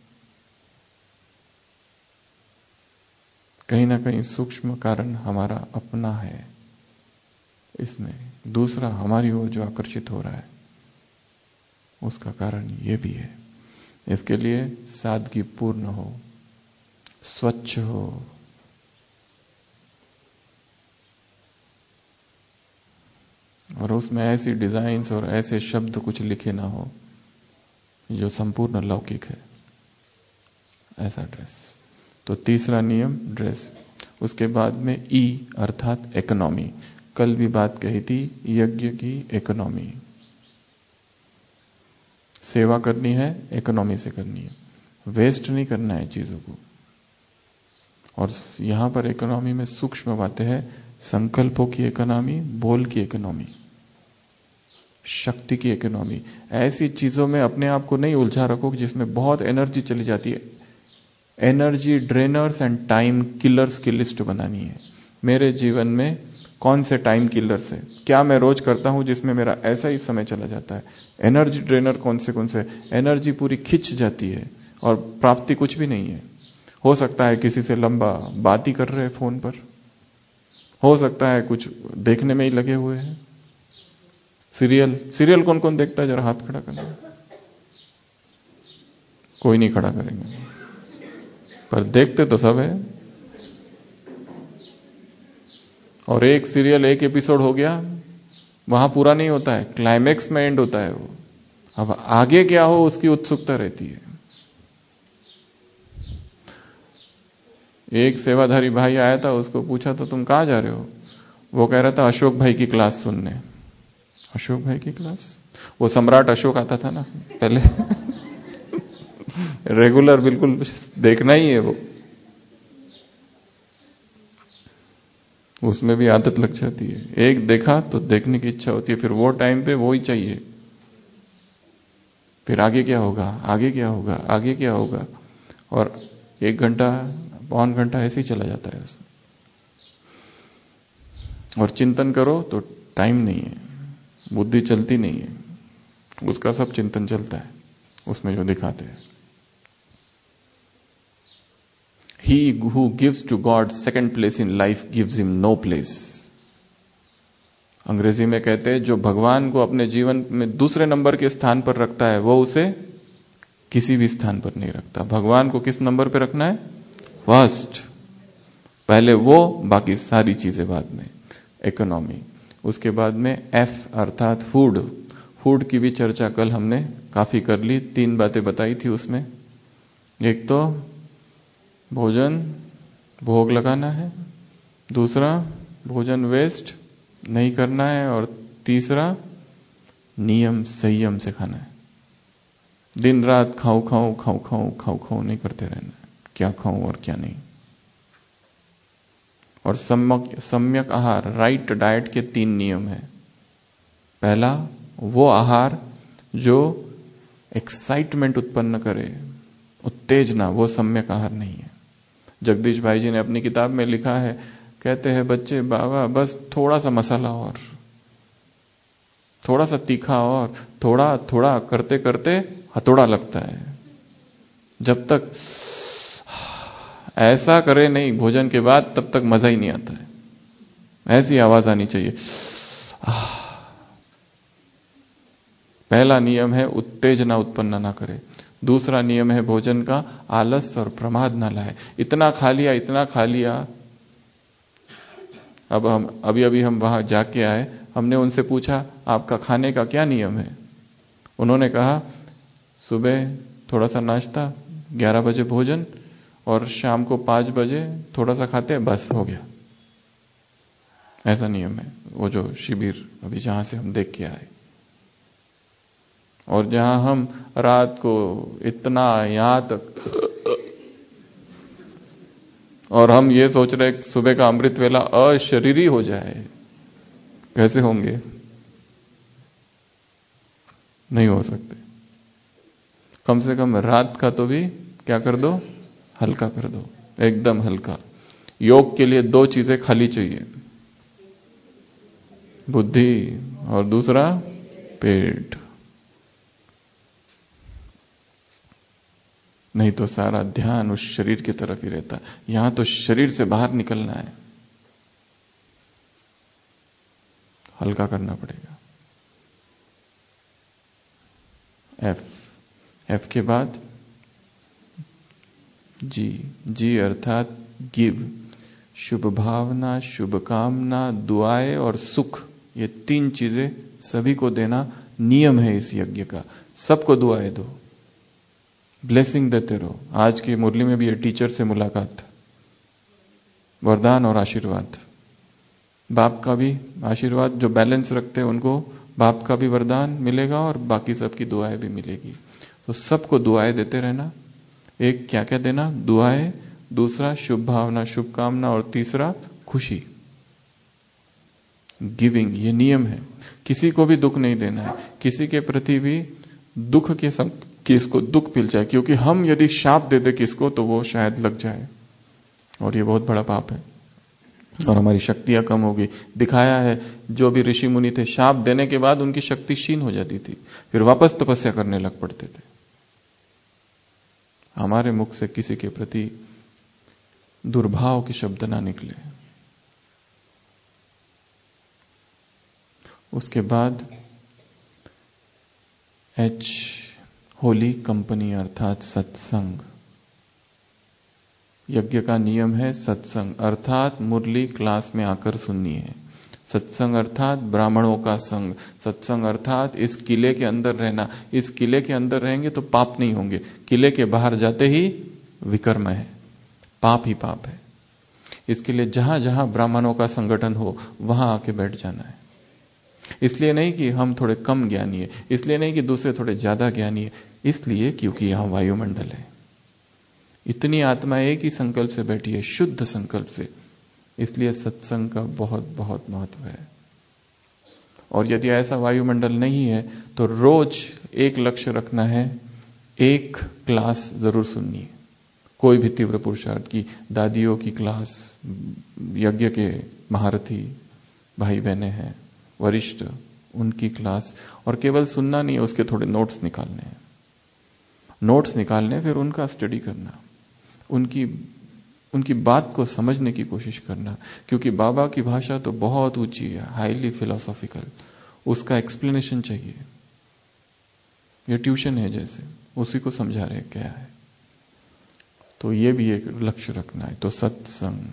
कहीं ना कहीं सूक्ष्म कारण हमारा अपना है इसमें, दूसरा हमारी ओर जो आकर्षित हो रहा है उसका कारण ये भी है। इसके लिए सादगी पूर्ण हो, स्वच्छ हो, और उसमें ऐसी डिजाइन्स और ऐसे शब्द कुछ लिखे ना हो जो संपूर्ण लौकिक है, ऐसा ड्रेस। तो तीसरा नियम ड्रेस। उसके बाद में ई अर्थात इकोनॉमी। कल भी बात कही थी यज्ञ की इकोनॉमी। सेवा करनी है इकोनॉमी से करनी है, वेस्ट नहीं करना है चीजों को। और यहां पर इकोनॉमी में सूक्ष्म बातें हैं, संकल्पों की इकोनॉमी, बोल की इकोनॉमी, शक्ति की इकोनॉमी। ऐसी चीजों में अपने आप को नहीं उलझा रखो जिसमें बहुत एनर्जी चली जाती है। Energy drainers and time killers की लिस्ट बनानी है। मेरे जीवन में कौन से टाइम किलर्स है, क्या मैं रोज करता हूं जिसमें मेरा ऐसा ही समय चला जाता है। एनर्जी ड्रेनर कौन से, एनर्जी पूरी खिंच जाती है और प्राप्ति कुछ भी नहीं है। हो सकता है किसी से लंबा बात ही कर रहे हैं फोन पर, हो सकता है कुछ देखने में ही लगे हुए हैं। सीरियल कौन कौन देखता है, जरा हाथ खड़ा करना। कोई नहीं खड़ा करेंगे, पर देखते तो सब है। और एक सीरियल एक एपिसोड हो गया, वहां पूरा नहीं होता है, क्लाइमेक्स में एंड होता है वो। अब आगे क्या हो उसकी उत्सुकता रहती है। एक सेवाधारी भाई आया था, उसको पूछा तो तुम कहां जा रहे हो? वो कह रहा था अशोक भाई की क्लास सुनने। अशोक भाई की क्लास? वो सम्राट अशोक आता था ना पहले रेगुलर, बिल्कुल देखना ही है वो। उसमें भी आदत लग जाती है, एक देखा तो देखने की इच्छा होती है, फिर वो टाइम पे वो ही चाहिए। फिर आगे क्या होगा, आगे क्या होगा, आगे क्या होगा, और 1 घंटा पौन घंटा ऐसे ही चला जाता है उसमें। और चिंतन करो तो टाइम नहीं है, बुद्धि चलती नहीं है, उसका सब चिंतन चलता है उसमें जो दिखाते हैं। He who gives to God second place in life gives him no place. अंग्रेजी में कहते हैं जो भगवान को अपने जीवन में दूसरे नंबर के स्थान पर रखता है वो उसे किसी भी स्थान पर नहीं रखता। भगवान को किस नंबर पर रखना है? फर्स्ट, पहले वो, बाकी सारी चीजें बाद में। इकोनॉमी, उसके बाद में एफ अर्थात फूड। फूड की भी चर्चा कल हमने काफी कर ली, 3 बातें बताई थी उसमें। एक तो भोजन भोग लगाना है, दूसरा भोजन वेस्ट नहीं करना है, और तीसरा नियम संयम से खाना है। दिन रात खाऊं खाऊं खाऊं खाऊं खाऊं खाऊं नहीं करते रहना है, क्या खाऊं और क्या नहीं। और सम्यक आहार, राइट डाइट के 3 नियम है। पहला, वो आहार जो एक्साइटमेंट उत्पन्न करे, उत्तेजना, वो सम्यक आहार नहीं है। जगदीश भाई जी ने अपनी किताब में लिखा है, कहते हैं बच्चे बाबा बस थोड़ा सा मसाला और, थोड़ा सा तीखा और, थोड़ा थोड़ा करते करते हथौड़ा लगता है। जब तक ऐसा करे नहीं भोजन के बाद, तब तक मजा ही नहीं आता है। ऐसी आवाज आनी चाहिए। पहला नियम है उत्तेजना उत्पन्न ना करे। दूसरा नियम है भोजन का आलस और प्रमाद ना लाए। इतना खा लिया, इतना खा लिया। अब हम अभी हम वहां जाके आए, हमने उनसे पूछा आपका खाने का क्या नियम है? उन्होंने कहा सुबह थोड़ा सा नाश्ता, 11 बजे भोजन, और शाम को 5 बजे थोड़ा सा खाते हैं, बस हो गया। ऐसा नियम है वो जो शिविर अभी जहां से हम देख के आए। और जहां हम रात को इतना यहां तक, और हम ये सोच रहे सुबह का अमृत वेला अशरीरी हो जाए, कैसे होंगे? नहीं हो सकते। कम से कम रात का तो भी क्या कर दो, हल्का कर दो, एकदम हल्का। योग के लिए 2 चीजें खाली चाहिए, बुद्धि और दूसरा पेट। नहीं तो सारा ध्यान उस शरीर की तरफ ही रहता है। यहां तो शरीर से बाहर निकलना है, हल्का करना पड़ेगा। एफ के बाद जी अर्थात गिव। शुभ भावना, शुभ कामना, दुआएं और सुख, ये 3 चीजें सभी को देना नियम है इस यज्ञ का। सबको दुआएं दो, ब्लेसिंग देते रहो। आज की मुरली में भी ये टीचर से मुलाकात, वरदान और आशीर्वाद। बाप का भी आशीर्वाद, जो बैलेंस रखते हैं उनको बाप का भी वरदान मिलेगा और बाकी सबकी दुआएं भी मिलेगी। तो सबको दुआएं देते रहना। एक क्या क्या देना? दुआएं, दूसरा शुभ भावना, शुभकामना, और तीसरा खुशी, गिविंग। ये नियम है। किसी को भी दुख नहीं देना है, किसी के प्रति भी दुख के संग कि इसको दुख मिल जाए, क्योंकि हम यदि शाप दे दे किसको तो वो शायद लग जाए, और ये बहुत बड़ा पाप है और हमारी शक्तियां कम होगी। दिखाया है जो भी ऋषि मुनि थे, शाप देने के बाद उनकी शक्ति क्षीण हो जाती थी, फिर वापस तपस्या करने लग पड़ते थे। हमारे मुख से किसी के प्रति दुर्भाव के शब्द ना निकले। उसके बाद एच, होली कंपनी अर्थात सत्संग। यज्ञ का नियम है सत्संग, अर्थात मुरली क्लास में आकर सुननी है। सत्संग अर्थात ब्राह्मणों का संग। सत्संग अर्थात इस किले के अंदर रहना। इस किले के अंदर रहेंगे तो पाप नहीं होंगे, किले के बाहर जाते ही विकर्म है, पाप ही पाप है। इसके लिए जहां जहां ब्राह्मणों का संगठन हो वहां आके बैठ जाना है। इसलिए नहीं कि हम थोड़े कम ज्ञानी है, इसलिए नहीं कि दूसरे थोड़े ज्यादा ज्ञानी है, इसलिए क्योंकि यहां वायुमंडल है। इतनी आत्मा एक ही संकल्प से बैठी है, शुद्ध संकल्प से। इसलिए सत्संग का बहुत बहुत महत्व है। और यदि ऐसा वायुमंडल नहीं है तो रोज एक लक्ष्य रखना है, एक क्लास जरूर सुननी है। कोई भी तीव्र पुरुषार्थ की, दादियों की क्लास, यज्ञ के महारथी भाई बहने हैं, वरिष्ठ, उनकी क्लास। और केवल सुनना नहीं है, उसके थोड़े नोट्स निकालने हैं। नोट्स निकालने, फिर उनका स्टडी करना, उनकी उनकी बात को समझने की कोशिश करना, क्योंकि बाबा की भाषा तो बहुत ऊंची है, हाईली फिलोसॉफिकल, उसका एक्सप्लेनेशन चाहिए। ये ट्यूशन है जैसे, उसी को समझा रहे क्या है। तो ये भी एक लक्ष्य रखना है। तो सत्संग,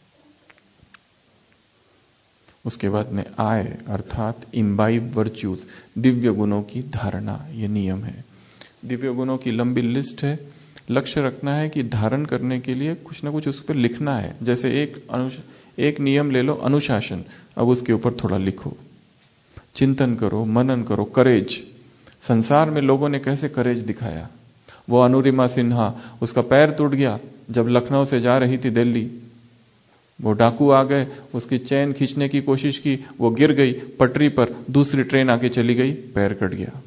उसके बाद में आय अर्थात इम्बाइब वर्च्यूज, दिव्य गुणों की धारणा, ये नियम है। दिव्य गुणों की लंबी लिस्ट है। लक्ष्य रखना है कि धारण करने के लिए कुछ ना कुछ उस पर लिखना है। जैसे एक नियम ले लो, अनुशासन, अब उसके ऊपर थोड़ा लिखो, चिंतन करो, मनन करो। करेज, संसार में लोगों ने कैसे करेज दिखाया। वो अनुरिमा सिन्हा, उसका पैर टूट गया जब लखनऊ से जा रही थी दिल्ली, वो डाकू आ गए, उसकी चैन खींचने की कोशिश की, वो गिर गई पटरी पर, दूसरी ट्रेन आके चली गई, पैर कट गया।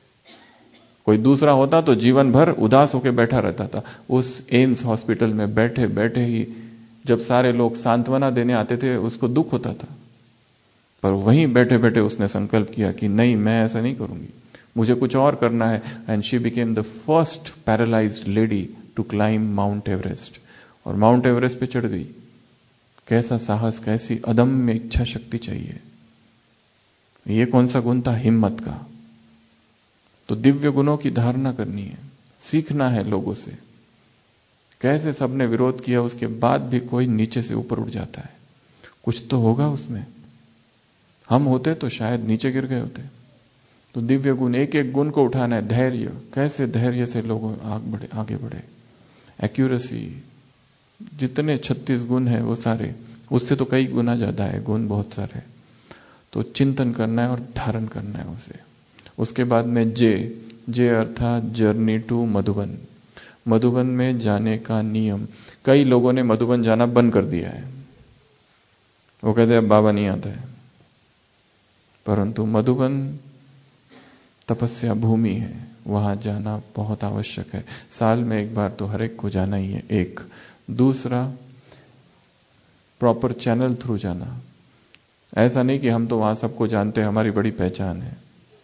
कोई दूसरा होता तो जीवन भर उदास होकर बैठा रहता था। उस एम्स हॉस्पिटल में बैठे बैठे ही जब सारे लोग सांत्वना देने आते थे, उसको दुख होता था, पर वहीं बैठे बैठे उसने संकल्प किया कि नहीं, मैं ऐसा नहीं करूंगी, मुझे कुछ और करना है। And she became the first paralysed lady to climb mount Everest, और माउंट एवरेस्ट पे चढ़ गई। कैसा साहस, कैसी अदम्य इच्छा शक्ति चाहिए। ये कौन सा गुण था? हिम्मत का। तो दिव्य गुणों की धारणा करनी है, सीखना है लोगों से। कैसे सबने विरोध किया, उसके बाद भी कोई नीचे से ऊपर उठ जाता है, कुछ तो होगा उसमें। हम होते तो शायद नीचे गिर गए होते। तो दिव्य गुण, एक एक गुण को उठाना है। धैर्य, कैसे धैर्य से लोग आगे बढ़े। एक्यूरेसी, जितने 36 गुण है वो सारे, उससे तो कई गुना ज्यादा है, गुण बहुत सारे। तो चिंतन करना है और धारण करना है उसे। उसके बाद में जे अर्थात जर्नी टू मधुबन, मधुबन में जाने का नियम। कई लोगों ने मधुबन जाना बंद कर दिया है, वो कहते हैं अब बाबा नहीं आता है। परंतु मधुबन तपस्या भूमि है, वहां जाना बहुत आवश्यक है। साल में एक बार तो हर एक को जाना ही है। एक दूसरा, प्रॉपर चैनल थ्रू जाना। ऐसा नहीं कि हम तो वहां सबको जानते हैं, हमारी बड़ी पहचान है।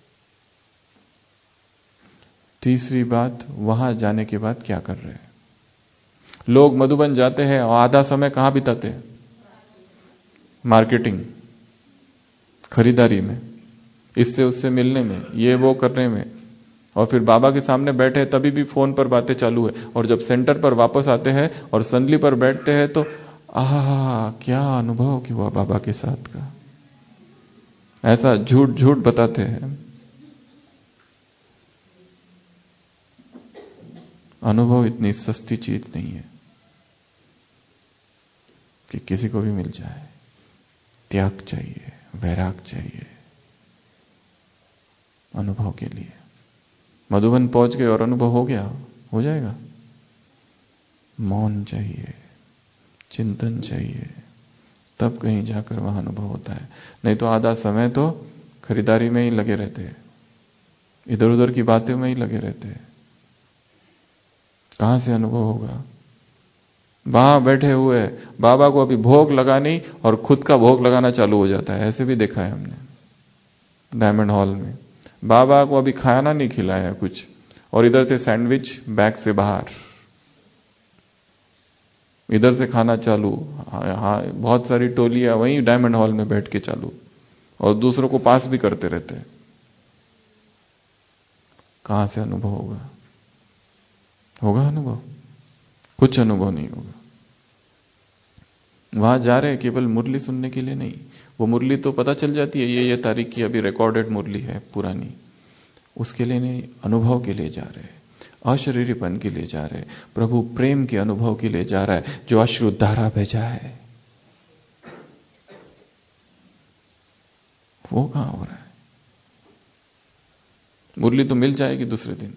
तीसरी बात, वहां जाने के बाद क्या कर रहे हैं। लोग मधुबन जाते हैं और आधा समय कहां बिताते हैं? मार्केटिंग, खरीदारी में, इससे उससे मिलने में, ये वो करने में। और फिर बाबा के सामने बैठे तभी भी फोन पर बातें चालू है। और जब सेंटर पर वापस आते हैं और संदली पर बैठते हैं तो आहा, क्या अनुभव कि हुआ बाबा के साथ का। ऐसा झूठ झूठ बताते हैं। अनुभव इतनी सस्ती चीज नहीं है कि किसी को भी मिल जाए। त्याग चाहिए, वैराग चाहिए अनुभव के लिए। मधुबन पहुंच गए और अनुभव हो गया, हो जाएगा। मौन चाहिए, चिंतन चाहिए, तब कहीं जाकर वहां अनुभव होता है। नहीं तो आधा समय तो खरीदारी में ही लगे रहते हैं, इधर उधर की बातें में ही लगे रहते हैं। कहां से अनुभव होगा? वहां बैठे हुए बाबा को अभी भोग लगानी और खुद का भोग लगाना चालू हो जाता है। ऐसे भी देखा है हमने डायमंड हॉल में। बाबा को अभी खाना नहीं खिलाया कुछ, और इधर से सैंडविच बैग से बाहर, इधर से खाना चालू। हाँ, बहुत सारी टोलियां वहीं डायमंड हॉल में बैठ के चालू, और दूसरों को पास भी करते रहते हैं। कहां से अनुभव होगा? होगा अनुभव? कुछ अनुभव नहीं होगा। वहां जा रहे हैं केवल मुरली सुनने के लिए नहीं। वो मुरली तो पता चल जाती है, ये तारीख की अभी रिकॉर्डेड मुरली है पुरानी, उसके लिए नहीं, अनुभव के लिए जा रहे हैं, अशरीरीपन के लिए जा रहे हैं, प्रभु प्रेम के अनुभव के लिए जा रहा है, जो अश्रु धारा भेजा है वो कहां हो रहा है? मुरली तो मिल जाएगी दूसरे दिन,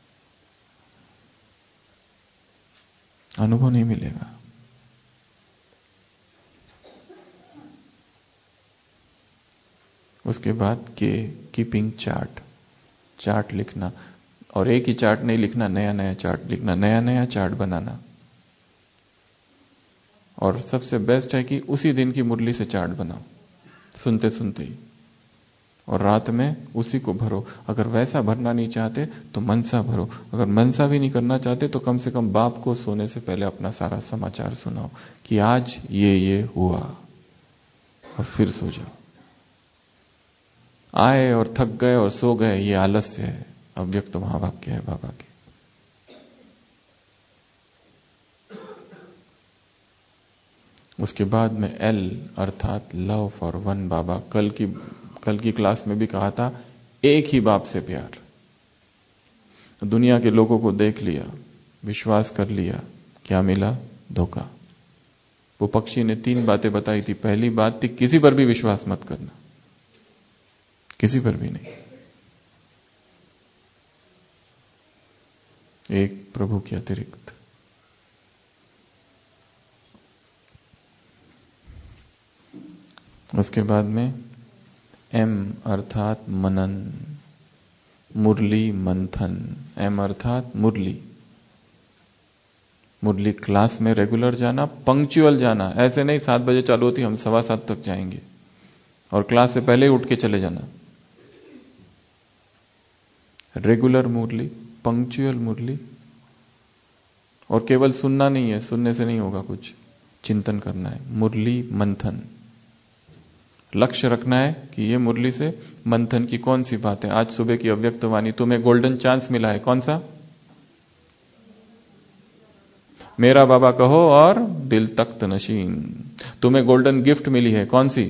अनुभव नहीं मिलेगा। उसके बाद के कीपिंग चार्ट लिखना, और एक ही चार्ट नहीं लिखना, नया नया चार्ट लिखना, नया नया चार्ट बनाना। और सबसे बेस्ट है कि उसी दिन की मुरली से चार्ट बनाओ, सुनते सुनते ही। और रात में उसी को भरो। अगर वैसा भरना नहीं चाहते तो मनसा भरो। अगर मनसा भी नहीं करना चाहते तो कम से कम बाप को सोने से पहले अपना सारा समाचार सुनाओ कि आज ये हुआ, और फिर सो जाओ। आए और थक गए और सो गए, ये आलस्य है। अव्यक्त महावाक्य है बाबा के। उसके बाद में एल अर्थात लव फॉर वन बाबा। कल की क्लास में भी कहा था, एक ही बाप से प्यार। दुनिया के लोगों को देख लिया, विश्वास कर लिया, क्या मिला? धोखा। वो पक्षी ने 3 बातें बताई थी। पहली बात थी, किसी पर भी विश्वास मत करना, किसी पर भी नहीं, एक प्रभु के अतिरिक्त। उसके बाद में एम अर्थात मनन, मुरली मंथन। एम अर्थात मुरली। मुरली क्लास में रेगुलर जाना, पंक्चुअल जाना। ऐसे नहीं 7 बजे चालू होती, हम 7:15 तक जाएंगे, और क्लास से पहले ही उठ के चले जाना। Regular Murli, punctual Murli. और केवल सुनना नहीं है, सुनने से नहीं होगा कुछ, चिंतन करना है। मुरली मंथन, लक्ष्य रखना है कि ये मुरली से मंथन की कौन सी बात है। आज सुबह की अव्यक्त वाणी, तुम्हें गोल्डन चांस मिला है, कौन सा? मेरा बाबा कहो और दिल तख्त नशीन। तुम्हें गोल्डन गिफ्ट मिली है, कौन सी?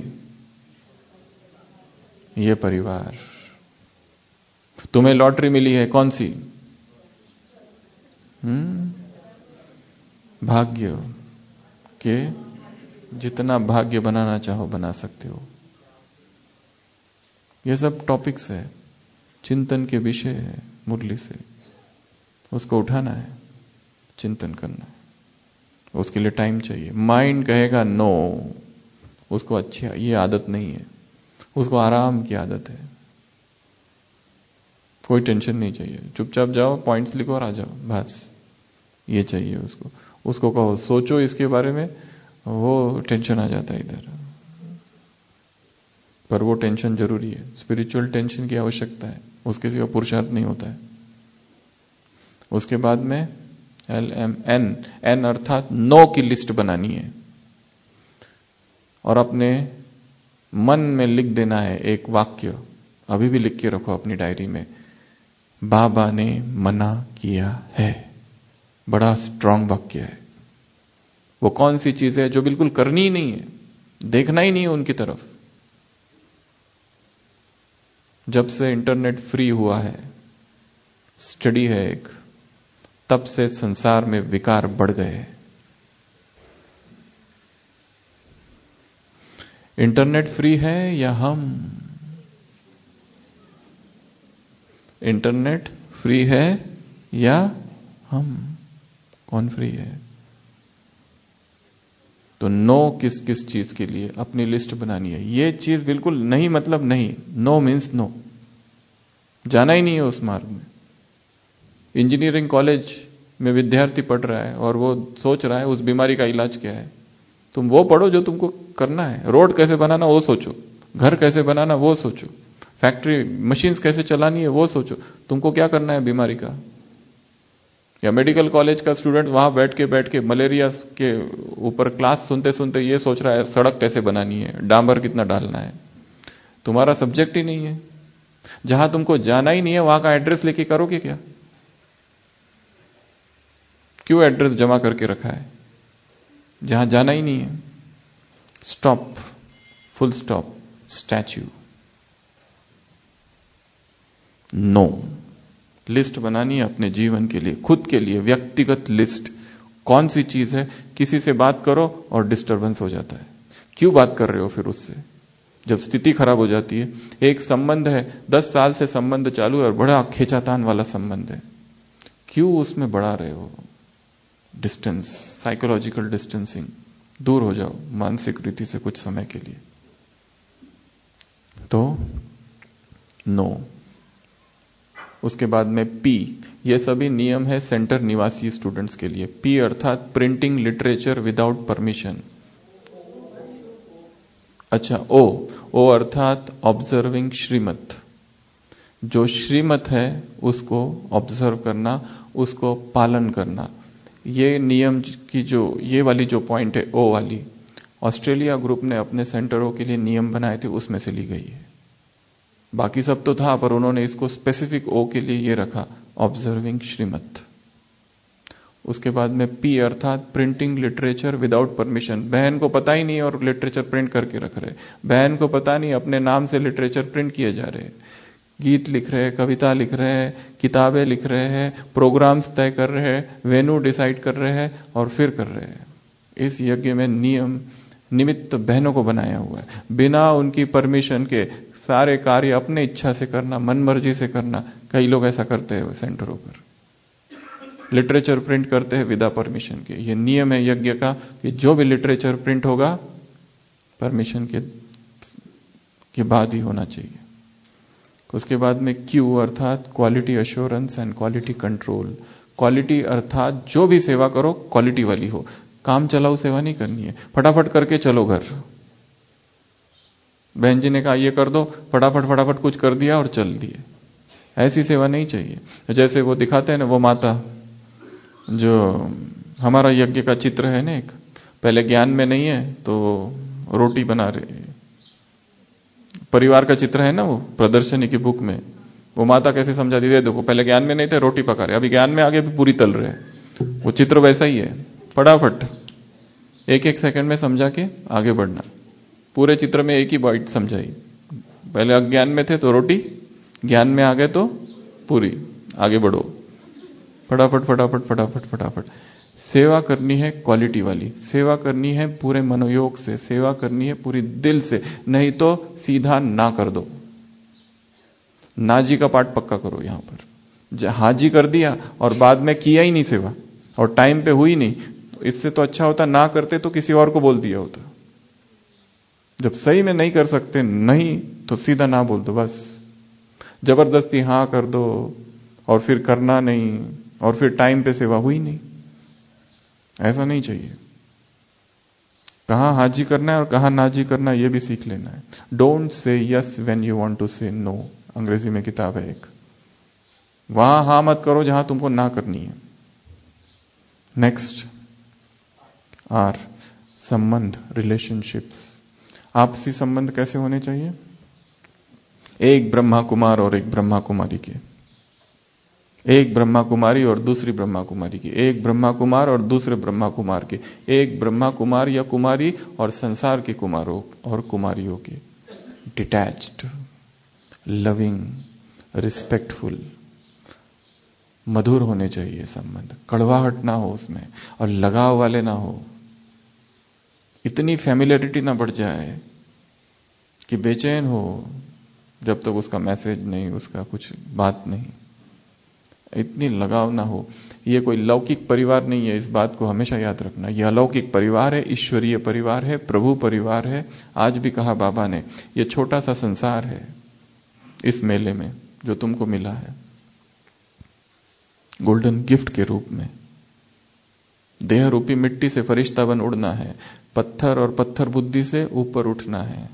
ये परिवार। तुम्हें लॉटरी मिली है, कौन सी? भाग्य के जितना भाग्य बनाना चाहो बना सकते हो। ये सब टॉपिक्स है, चिंतन के विषय है। मुरली से उसको उठाना है, चिंतन करना है। उसके लिए टाइम चाहिए। माइंड कहेगा नो, उसको अच्छी ये आदत नहीं है, उसको आराम की आदत है। कोई टेंशन नहीं चाहिए, चुपचाप जाओ, पॉइंट्स लिखो और आ जाओ, बस ये चाहिए उसको। उसको कहो सोचो इसके बारे में, वो टेंशन आ जाता है इधर। पर वो टेंशन जरूरी है, स्पिरिचुअल टेंशन की आवश्यकता है, उसके सिवा पुरुषार्थ नहीं होता है। उसके बाद में LMN, एन अर्थात नो की लिस्ट बनानी है, और अपने मन में लिख देना है एक वाक्य। अभी भी लिख के रखो अपनी डायरी में, बाबा ने मना किया है। बड़ा स्ट्रांग वाक्य है। वो कौन सी चीज है जो बिल्कुल करनी ही नहीं है, देखना ही नहीं है उनकी तरफ। जब से इंटरनेट फ्री हुआ है, स्टडी है एक, तब से संसार में विकार बढ़ गए। इंटरनेट फ्री है या हम? इंटरनेट फ्री है या हम? कौन फ्री है? तो नो किस किस चीज के लिए अपनी लिस्ट बनानी है। ये चीज बिल्कुल नहीं, मतलब नहीं। नो मीन्स नो, जाना ही नहीं है उस मार्ग में। इंजीनियरिंग कॉलेज में विद्यार्थी पढ़ रहा है और वो सोच रहा है उस बीमारी का इलाज क्या है। तुम वो पढ़ो जो तुमको करना है। रोड कैसे बनाना वो सोचो, घर कैसे बनाना वो सोचो, फैक्ट्री मशीन्स कैसे चलानी है वो सोचो। तुमको क्या करना है बीमारी का? या मेडिकल कॉलेज का स्टूडेंट वहां बैठ के मलेरिया के ऊपर क्लास सुनते सुनते ये सोच रहा है सड़क कैसे बनानी है, डांबर कितना डालना है। तुम्हारा सब्जेक्ट ही नहीं है। जहां तुमको जाना ही नहीं है वहां का एड्रेस लेके करोगे क्या? क्यों एड्रेस जमा करके रखा है जहां जाना ही नहीं है? Stop, full stop, statue. No. List बनानी है अपने जीवन के लिए, खुद के लिए, व्यक्तिगत लिस्ट। कौन सी चीज है? किसी से बात करो और डिस्टरबेंस हो जाता है। क्यों बात कर रहे हो फिर उससे? जब स्थिति खराब हो जाती है। एक संबंध है, 10 साल से संबंध चालू है और बड़ा खींचातान वाला संबंध है, क्यों उसमें बढ़ा रहे हो? Distance, psychological distancing. दूर हो जाओ मानसिक रीति से कुछ समय के लिए। तो नो। उसके बाद में पी, ये सभी नियम है सेंटर निवासी स्टूडेंट्स के लिए। पी अर्थात प्रिंटिंग लिटरेचर विदाउट परमिशन। अच्छा, ओ अर्थात ऑब्जर्विंग श्रीमत। जो श्रीमत है उसको ऑब्जर्व करना, उसको पालन करना। ये नियम की ये वाली जो पॉइंट है ओ वाली, ऑस्ट्रेलिया ग्रुप ने अपने सेंटरों के लिए नियम बनाए थे, उसमें से ली गई है। बाकी सब तो था, पर उन्होंने इसको स्पेसिफिक ओ के लिए ये रखा, ऑब्जर्विंग श्रीमत। उसके बाद में पी अर्थात प्रिंटिंग लिटरेचर विदाउट परमिशन। बहन को पता ही नहीं और लिटरेचर प्रिंट करके रख रहे, बहन को पता नहीं, अपने नाम से लिटरेचर प्रिंट किए जा रहे, गीत लिख रहे हैं, कविता लिख रहे हैं, किताबें लिख रहे हैं, प्रोग्राम्स तय कर रहे हैं, वेन्यू डिसाइड कर रहे हैं और फिर कर रहे हैं। इस यज्ञ में नियम निमित्त बहनों को बनाया हुआ है, बिना उनकी परमिशन के सारे कार्य अपने इच्छा से करना, मन मर्जी से करना। कई लोग ऐसा करते हैं सेंटरों पर, लिटरेचर प्रिंट करते हैं विदा परमिशन के। ये नियम है यज्ञ का कि जो भी लिटरेचर प्रिंट होगा परमिशन के बाद ही होना चाहिए। उसके बाद में क्यू अर्थात quality assurance and quality control. Quality अर्थात जो भी सेवा करो क्वालिटी वाली हो, काम चलाऊ सेवा नहीं करनी है, फटाफट करके चलो घर। बहन जी ने कहा ये कर दो, फटाफट कुछ कर दिया और चल दिए, ऐसी सेवा नहीं चाहिए। जैसे वो दिखाते हैं ना, वो माता जो हमारा यज्ञ का चित्र है ना, एक पहले ज्ञान में नहीं है तो रोटी बना रहे, परिवार का चित्र है ना वो प्रदर्शनी की बुक में, वो माता कैसे समझाती है, देखो पहले ज्ञान में नहीं थे रोटी पका रहे, अभी ज्ञान में आगे भी पूरी तल रहे। वो चित्र वैसा ही है, फटाफट एक एक सेकंड में समझा के आगे बढ़ना। पूरे चित्र में एक ही बाइट समझाई, पहले अज्ञान में थे तो रोटी, ज्ञान में आ गए तो पूरी, आगे बढ़ो, फटाफट। सेवा करनी है क्वालिटी वाली, सेवा करनी है पूरे मनोयोग से, सेवा करनी है पूरी दिल से, नहीं तो सीधा ना कर दो। नाजी का पाठ पक्का करो। यहां पर हाजी कर दिया और बाद में किया ही नहीं सेवा और टाइम पे हुई नहीं, तो इससे तो अच्छा होता ना करते तो किसी और को बोल दिया होता। जब सही में नहीं कर सकते नहीं तो सीधा ना बोल दो, बस जबरदस्ती हां कर दो और फिर करना नहीं और फिर टाइम पे सेवा हुई नहीं, ऐसा नहीं चाहिए। कहां हाजी करना है और कहां नाजी करना है ये भी सीख लेना है। Don't say yes when you want to say no, Angrezi में किताब है एक, वहां हां मत करो जहां तुमको ना करनी है। नेक्स्ट आर संबंध, रिलेशनशिप्स। आपसी संबंध कैसे होने चाहिए? एक ब्रह्मा कुमार और एक ब्रह्मा कुमारी के, एक ब्रह्मा कुमारी और दूसरी ब्रह्मा कुमारी की, एक ब्रह्मा कुमार और दूसरे ब्रह्मा कुमार के, एक ब्रह्मा कुमार या कुमारी और संसार के कुमारों और कुमारियों के। डिटैच्ड, लविंग, रिस्पेक्टफुल, मधुर होने चाहिए संबंध, कड़वाहट ना हो उसमें और लगाव वाले ना हो। इतनी फैमिलियरिटी ना बढ़ जाए कि बेचैन हो जब तक उसका मैसेज नहीं, उसका कुछ बात नहीं, इतनी लगाव ना हो। ये कोई लौकिक परिवार नहीं है, इस बात को हमेशा याद रखना। यह अलौकिक परिवार है, ईश्वरीय परिवार है, प्रभु परिवार है। आज भी कहा बाबा ने, ये छोटा सा संसार है इस मेले में जो तुमको मिला है गोल्डन गिफ्ट के रूप में। देह रूपी मिट्टी से फरिश्ता बन उड़ना है, पत्थर और पत्थर बुद्धि से ऊपर उठना है,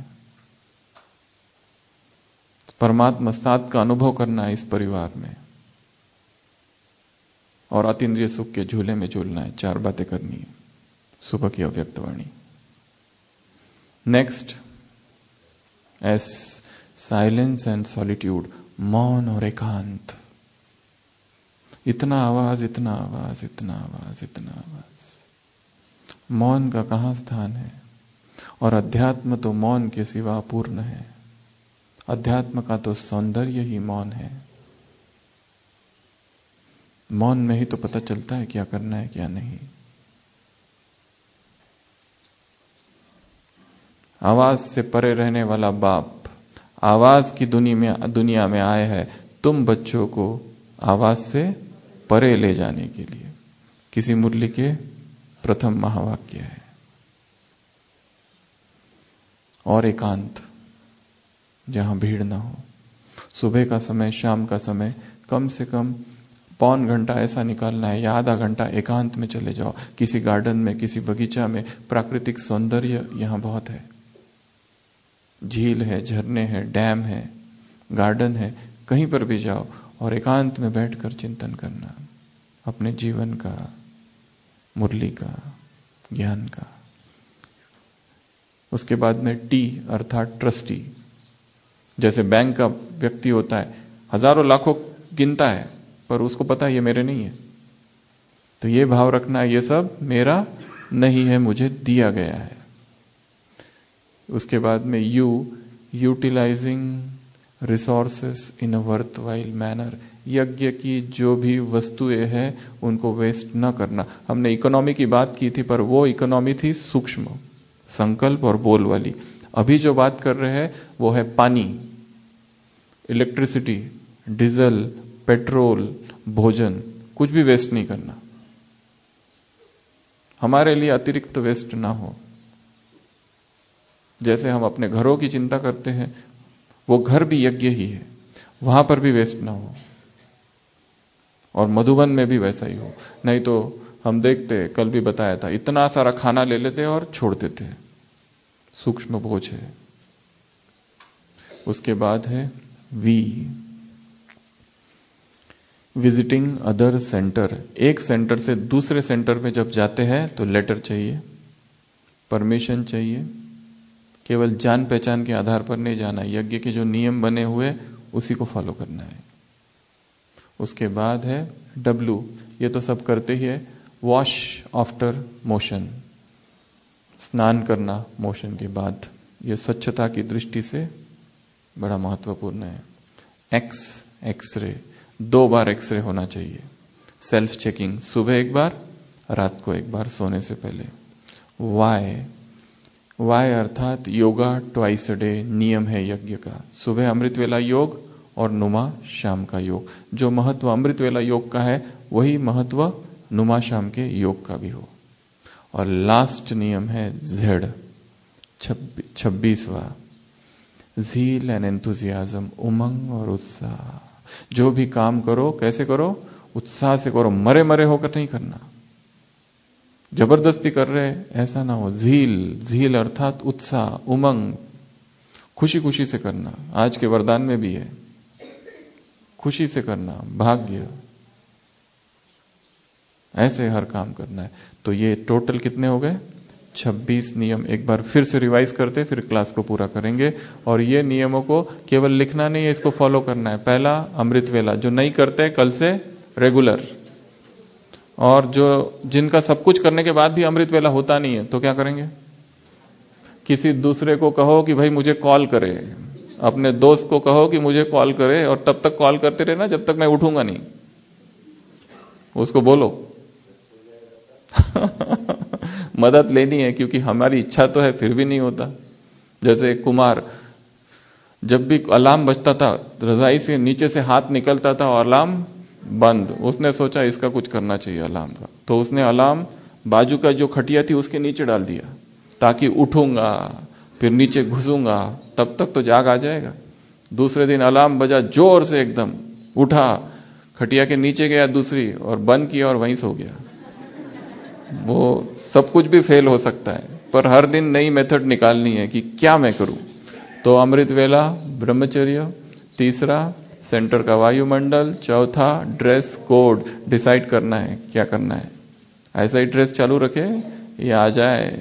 परमात्मा साथ का अनुभव करना है इस परिवार में और अतीन्द्रिय सुख के झूले में झूलना है। 4 बातें करनी है, सुबह की अव्यक्तवाणी। Next, S silence and solitude, मौन और एकांत। इतना आवाज, इतना आवाज, इतना आवाज, इतना आवाज, मौन का कहां स्थान है? और अध्यात्म तो मौन के सिवा अपूर्ण है। अध्यात्म का तो सौंदर्य ही मौन है। मौन में ही तो पता चलता है क्या करना है क्या नहीं। आवाज से परे रहने वाला बाप आवाज की दुनिया में आए हैं तुम बच्चों को आवाज से परे ले जाने के लिए। किसी मुरली के प्रथम महावाक्य है। और एकांत, जहां भीड़ ना हो। सुबह का समय, शाम का समय, कम से कम पौन घंटा ऐसा निकालना है या आधा घंटा एकांत में चले जाओ, किसी गार्डन में, किसी बगीचा में। प्राकृतिक सौंदर्य यहां बहुत है। झील है, झरने हैं, डैम है, गार्डन है, कहीं पर भी जाओ और एकांत में बैठकर चिंतन करना अपने जीवन का, मुरली का, ज्ञान का। उसके बाद में टी अर्थात ट्रस्टी। जैसे बैंक का व्यक्ति होता है, हजारों लाखों गिनता है पर उसको पता है ये मेरे नहीं है, तो ये भाव रखना ये सब मेरा नहीं है, मुझे दिया गया है। उसके बाद में utilising resources in a worthwhile manner. यज्ञ की जो भी वस्तुएं हैं उनको वेस्ट न करना। हमने इकोनॉमी की बात की थी, पर वो इकोनॉमी थी सूक्ष्म, संकल्प और बोल वाली। अभी जो बात कर रहे हैं वो है पानी, इलेक्ट्रिसिटी, डीजल, पेट्रोल, भोजन, कुछ भी वेस्ट नहीं करना। हमारे लिए अतिरिक्त वेस्ट ना हो। जैसे हम अपने घरों की चिंता करते हैं, वो घर भी यज्ञ ही है, वहां पर भी वेस्ट ना हो। और मधुबन में भी वैसा ही हो। नहीं तो हम देखते, कल भी बताया था, इतना सारा खाना ले लेते और छोड़ देते हैं, सूक्ष्म बोझ है। उसके बाद है विजिटिंग अदर सेंटर। एक सेंटर से दूसरे सेंटर में जब जाते हैं तो लेटर चाहिए, परमिशन चाहिए, केवल जान पहचान के आधार पर नहीं जाना। यज्ञ के जो नियम बने हुए उसी को फॉलो करना है। उसके बाद है W, ये तो सब करते ही है, वॉश आफ्टर मोशन, स्नान करना मोशन के बाद। ये स्वच्छता की दृष्टि से बड़ा महत्वपूर्ण है। एक्सरे, 2 बार एक्सरे होना चाहिए। सेल्फ चेकिंग, सुबह एक बार, रात को एक बार सोने से पहले। वाय अर्थात योगा ट्वाइस अ डे, नियम है यज्ञ का। सुबह अमृत वेला योग और नुमा शाम का योग। जो महत्व अमृत वेला योग का है वही महत्व नुमा शाम के योग का भी हो। और लास्ट नियम है Z, 26वां, ज़ील एंड एंथुजियाज्म, उमंग और उत्साह। जो भी काम करो कैसे करो, उत्साह से करो, मरे मरे होकर नहीं करना, जबरदस्ती कर रहे ऐसा ना हो। झील अर्थात उत्साह, उमंग, खुशी खुशी से करना। आज के वरदान में भी है, खुशी से करना, भाग्य, ऐसे हर काम करना है। तो ये टोटल कितने हो गए? 26 नियम। एक बार फिर से रिवाइज करते, फिर क्लास को पूरा करेंगे। और ये नियमों को केवल लिखना नहीं है, इसको फॉलो करना है। पहला अमृत वेला, जो नहीं करते कल से रेगुलर। और जो जिनका सब कुछ करने के बाद भी अमृत वेला होता नहीं है तो क्या करेंगे? किसी दूसरे को कहो कि भाई मुझे कॉल करे, अपने दोस्त को कहो कि मुझे कॉल करे, और तब तक कॉल करते रहना जब तक मैं उठूंगा नहीं। उसको बोलो मदद लेनी है, क्योंकि हमारी इच्छा तो है फिर भी नहीं होता। जैसे एक कुमार, जब भी अलार्म बजता था रजाई से नीचे से हाथ निकलता था और अलार्म बंद। उसने सोचा इसका कुछ करना चाहिए अलार्म का, तो उसने अलार्म बाजू का जो खटिया थी उसके नीचे डाल दिया, ताकि उठूंगा फिर नीचे घुसूंगा तब तक तो जाग आ जाएगा। दूसरे दिन अलार्म बजा जोर से, एकदम उठा, खटिया के नीचे गया दूसरी और बंद किया और वहीं सो गया। वो सब कुछ भी फेल हो सकता है, पर हर दिन नई मेथड निकालनी है कि क्या मैं करूं। तो अमृत वेला, ब्रह्मचर्य, तीसरा सेंटर का वायुमंडल, चौथा ड्रेस कोड, डिसाइड करना है क्या करना है। ऐसा ही ड्रेस चालू रखे या आ जाए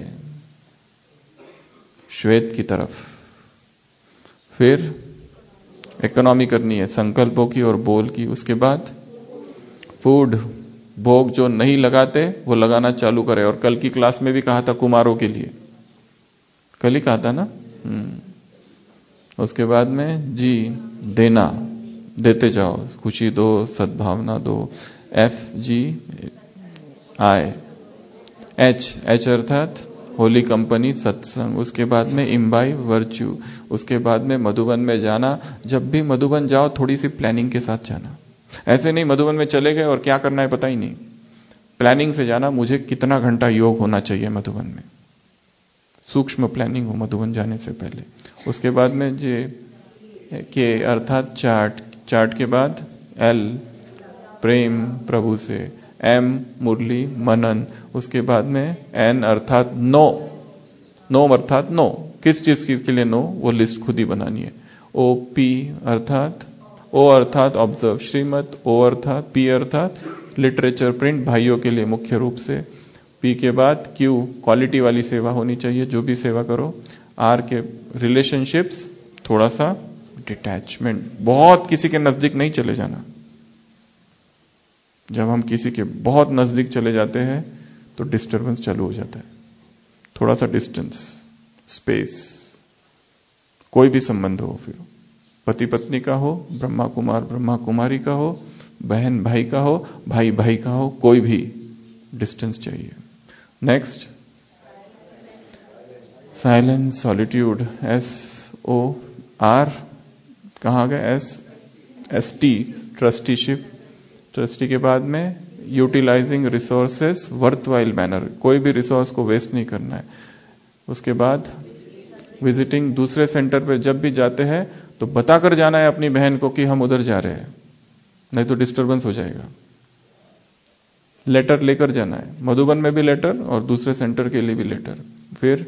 श्वेत की तरफ। फिर इकोनॉमी करनी है, संकल्पों की और बोल की। उसके बाद फूड, भोग जो नहीं लगाते वो लगाना चालू करें। और कल की क्लास में भी कहा था कुमारों के लिए, कल ही कहा था ना। उसके बाद में जी, देना, देते जाओ, खुशी दो, सद्भावना दो। FG I, H अर्थात होली कंपनी, सत्संग। उसके बाद में इम्बाइब वर्च्यू। उसके बाद में मधुबन में जाना। जब भी मधुबन जाओ थोड़ी सी प्लानिंग के साथ जाना। ऐसे नहीं मधुबन में चले गए और क्या करना है पता ही नहीं। प्लानिंग से जाना, मुझे कितना घंटा योग होना चाहिए मधुबन में, सूक्ष्म प्लानिंग हो मधुबन जाने से पहले। उसके बाद में के अर्थात चार्ट के बाद L, प्रेम प्रभु से। M, मुरली, मनन। उसके बाद में N अर्थात नो अर्थात नो, किस चीज के लिए नो, वो लिस्ट खुद ही बनानी है। ओ पी अर्थात ओ अर्थात ऑब्जर्व श्रीमत, ओ अर्थात पी अर्थात लिटरेचर प्रिंट भाइयों के लिए मुख्य रूप से, पी के बाद क्यू क्वालिटी वाली सेवा होनी चाहिए जो भी सेवा करो, आर के रिलेशनशिप्स थोड़ा सा डिटैचमेंट, बहुत किसी के नजदीक नहीं चले जाना। जब हम किसी के बहुत नजदीक चले जाते हैं तो डिस्टरबेंस चालू हो जाता है। थोड़ा सा डिस्टेंस, स्पेस, कोई भी संबंध हो, फिर पति पत्नी का हो, ब्रह्मा कुमार ब्रह्मा कुमारी का हो, बहन भाई का हो, भाई भाई का हो, कोई भी डिस्टेंस चाहिए। नेक्स्ट साइलेंस, सॉलिट्यूड, SOR कहाँ गया, ST ट्रस्टीशिप, ट्रस्टी के बाद में यूटिलाइजिंग रिसोर्सेस वर्थवाइल मैनर, कोई भी रिसोर्स को वेस्ट नहीं करना है। उसके बाद विजिटिंग, दूसरे सेंटर पे जब भी जाते हैं तो बताकर जाना है अपनी बहन को कि हम उधर जा रहे हैं, नहीं तो डिस्टरबेंस हो जाएगा। लेटर लेकर जाना है, मधुबन में भी लेटर और दूसरे सेंटर के लिए भी लेटर। फिर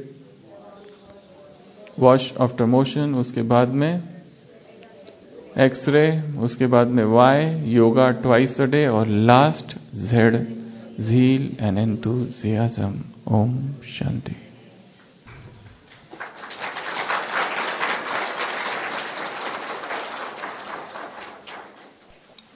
वॉश आफ्टर मोशन, उसके बाद में एक्सरे, उसके बाद में Y, yoga twice a day, और last Z, zeal and enthusiasm. Om Shanti.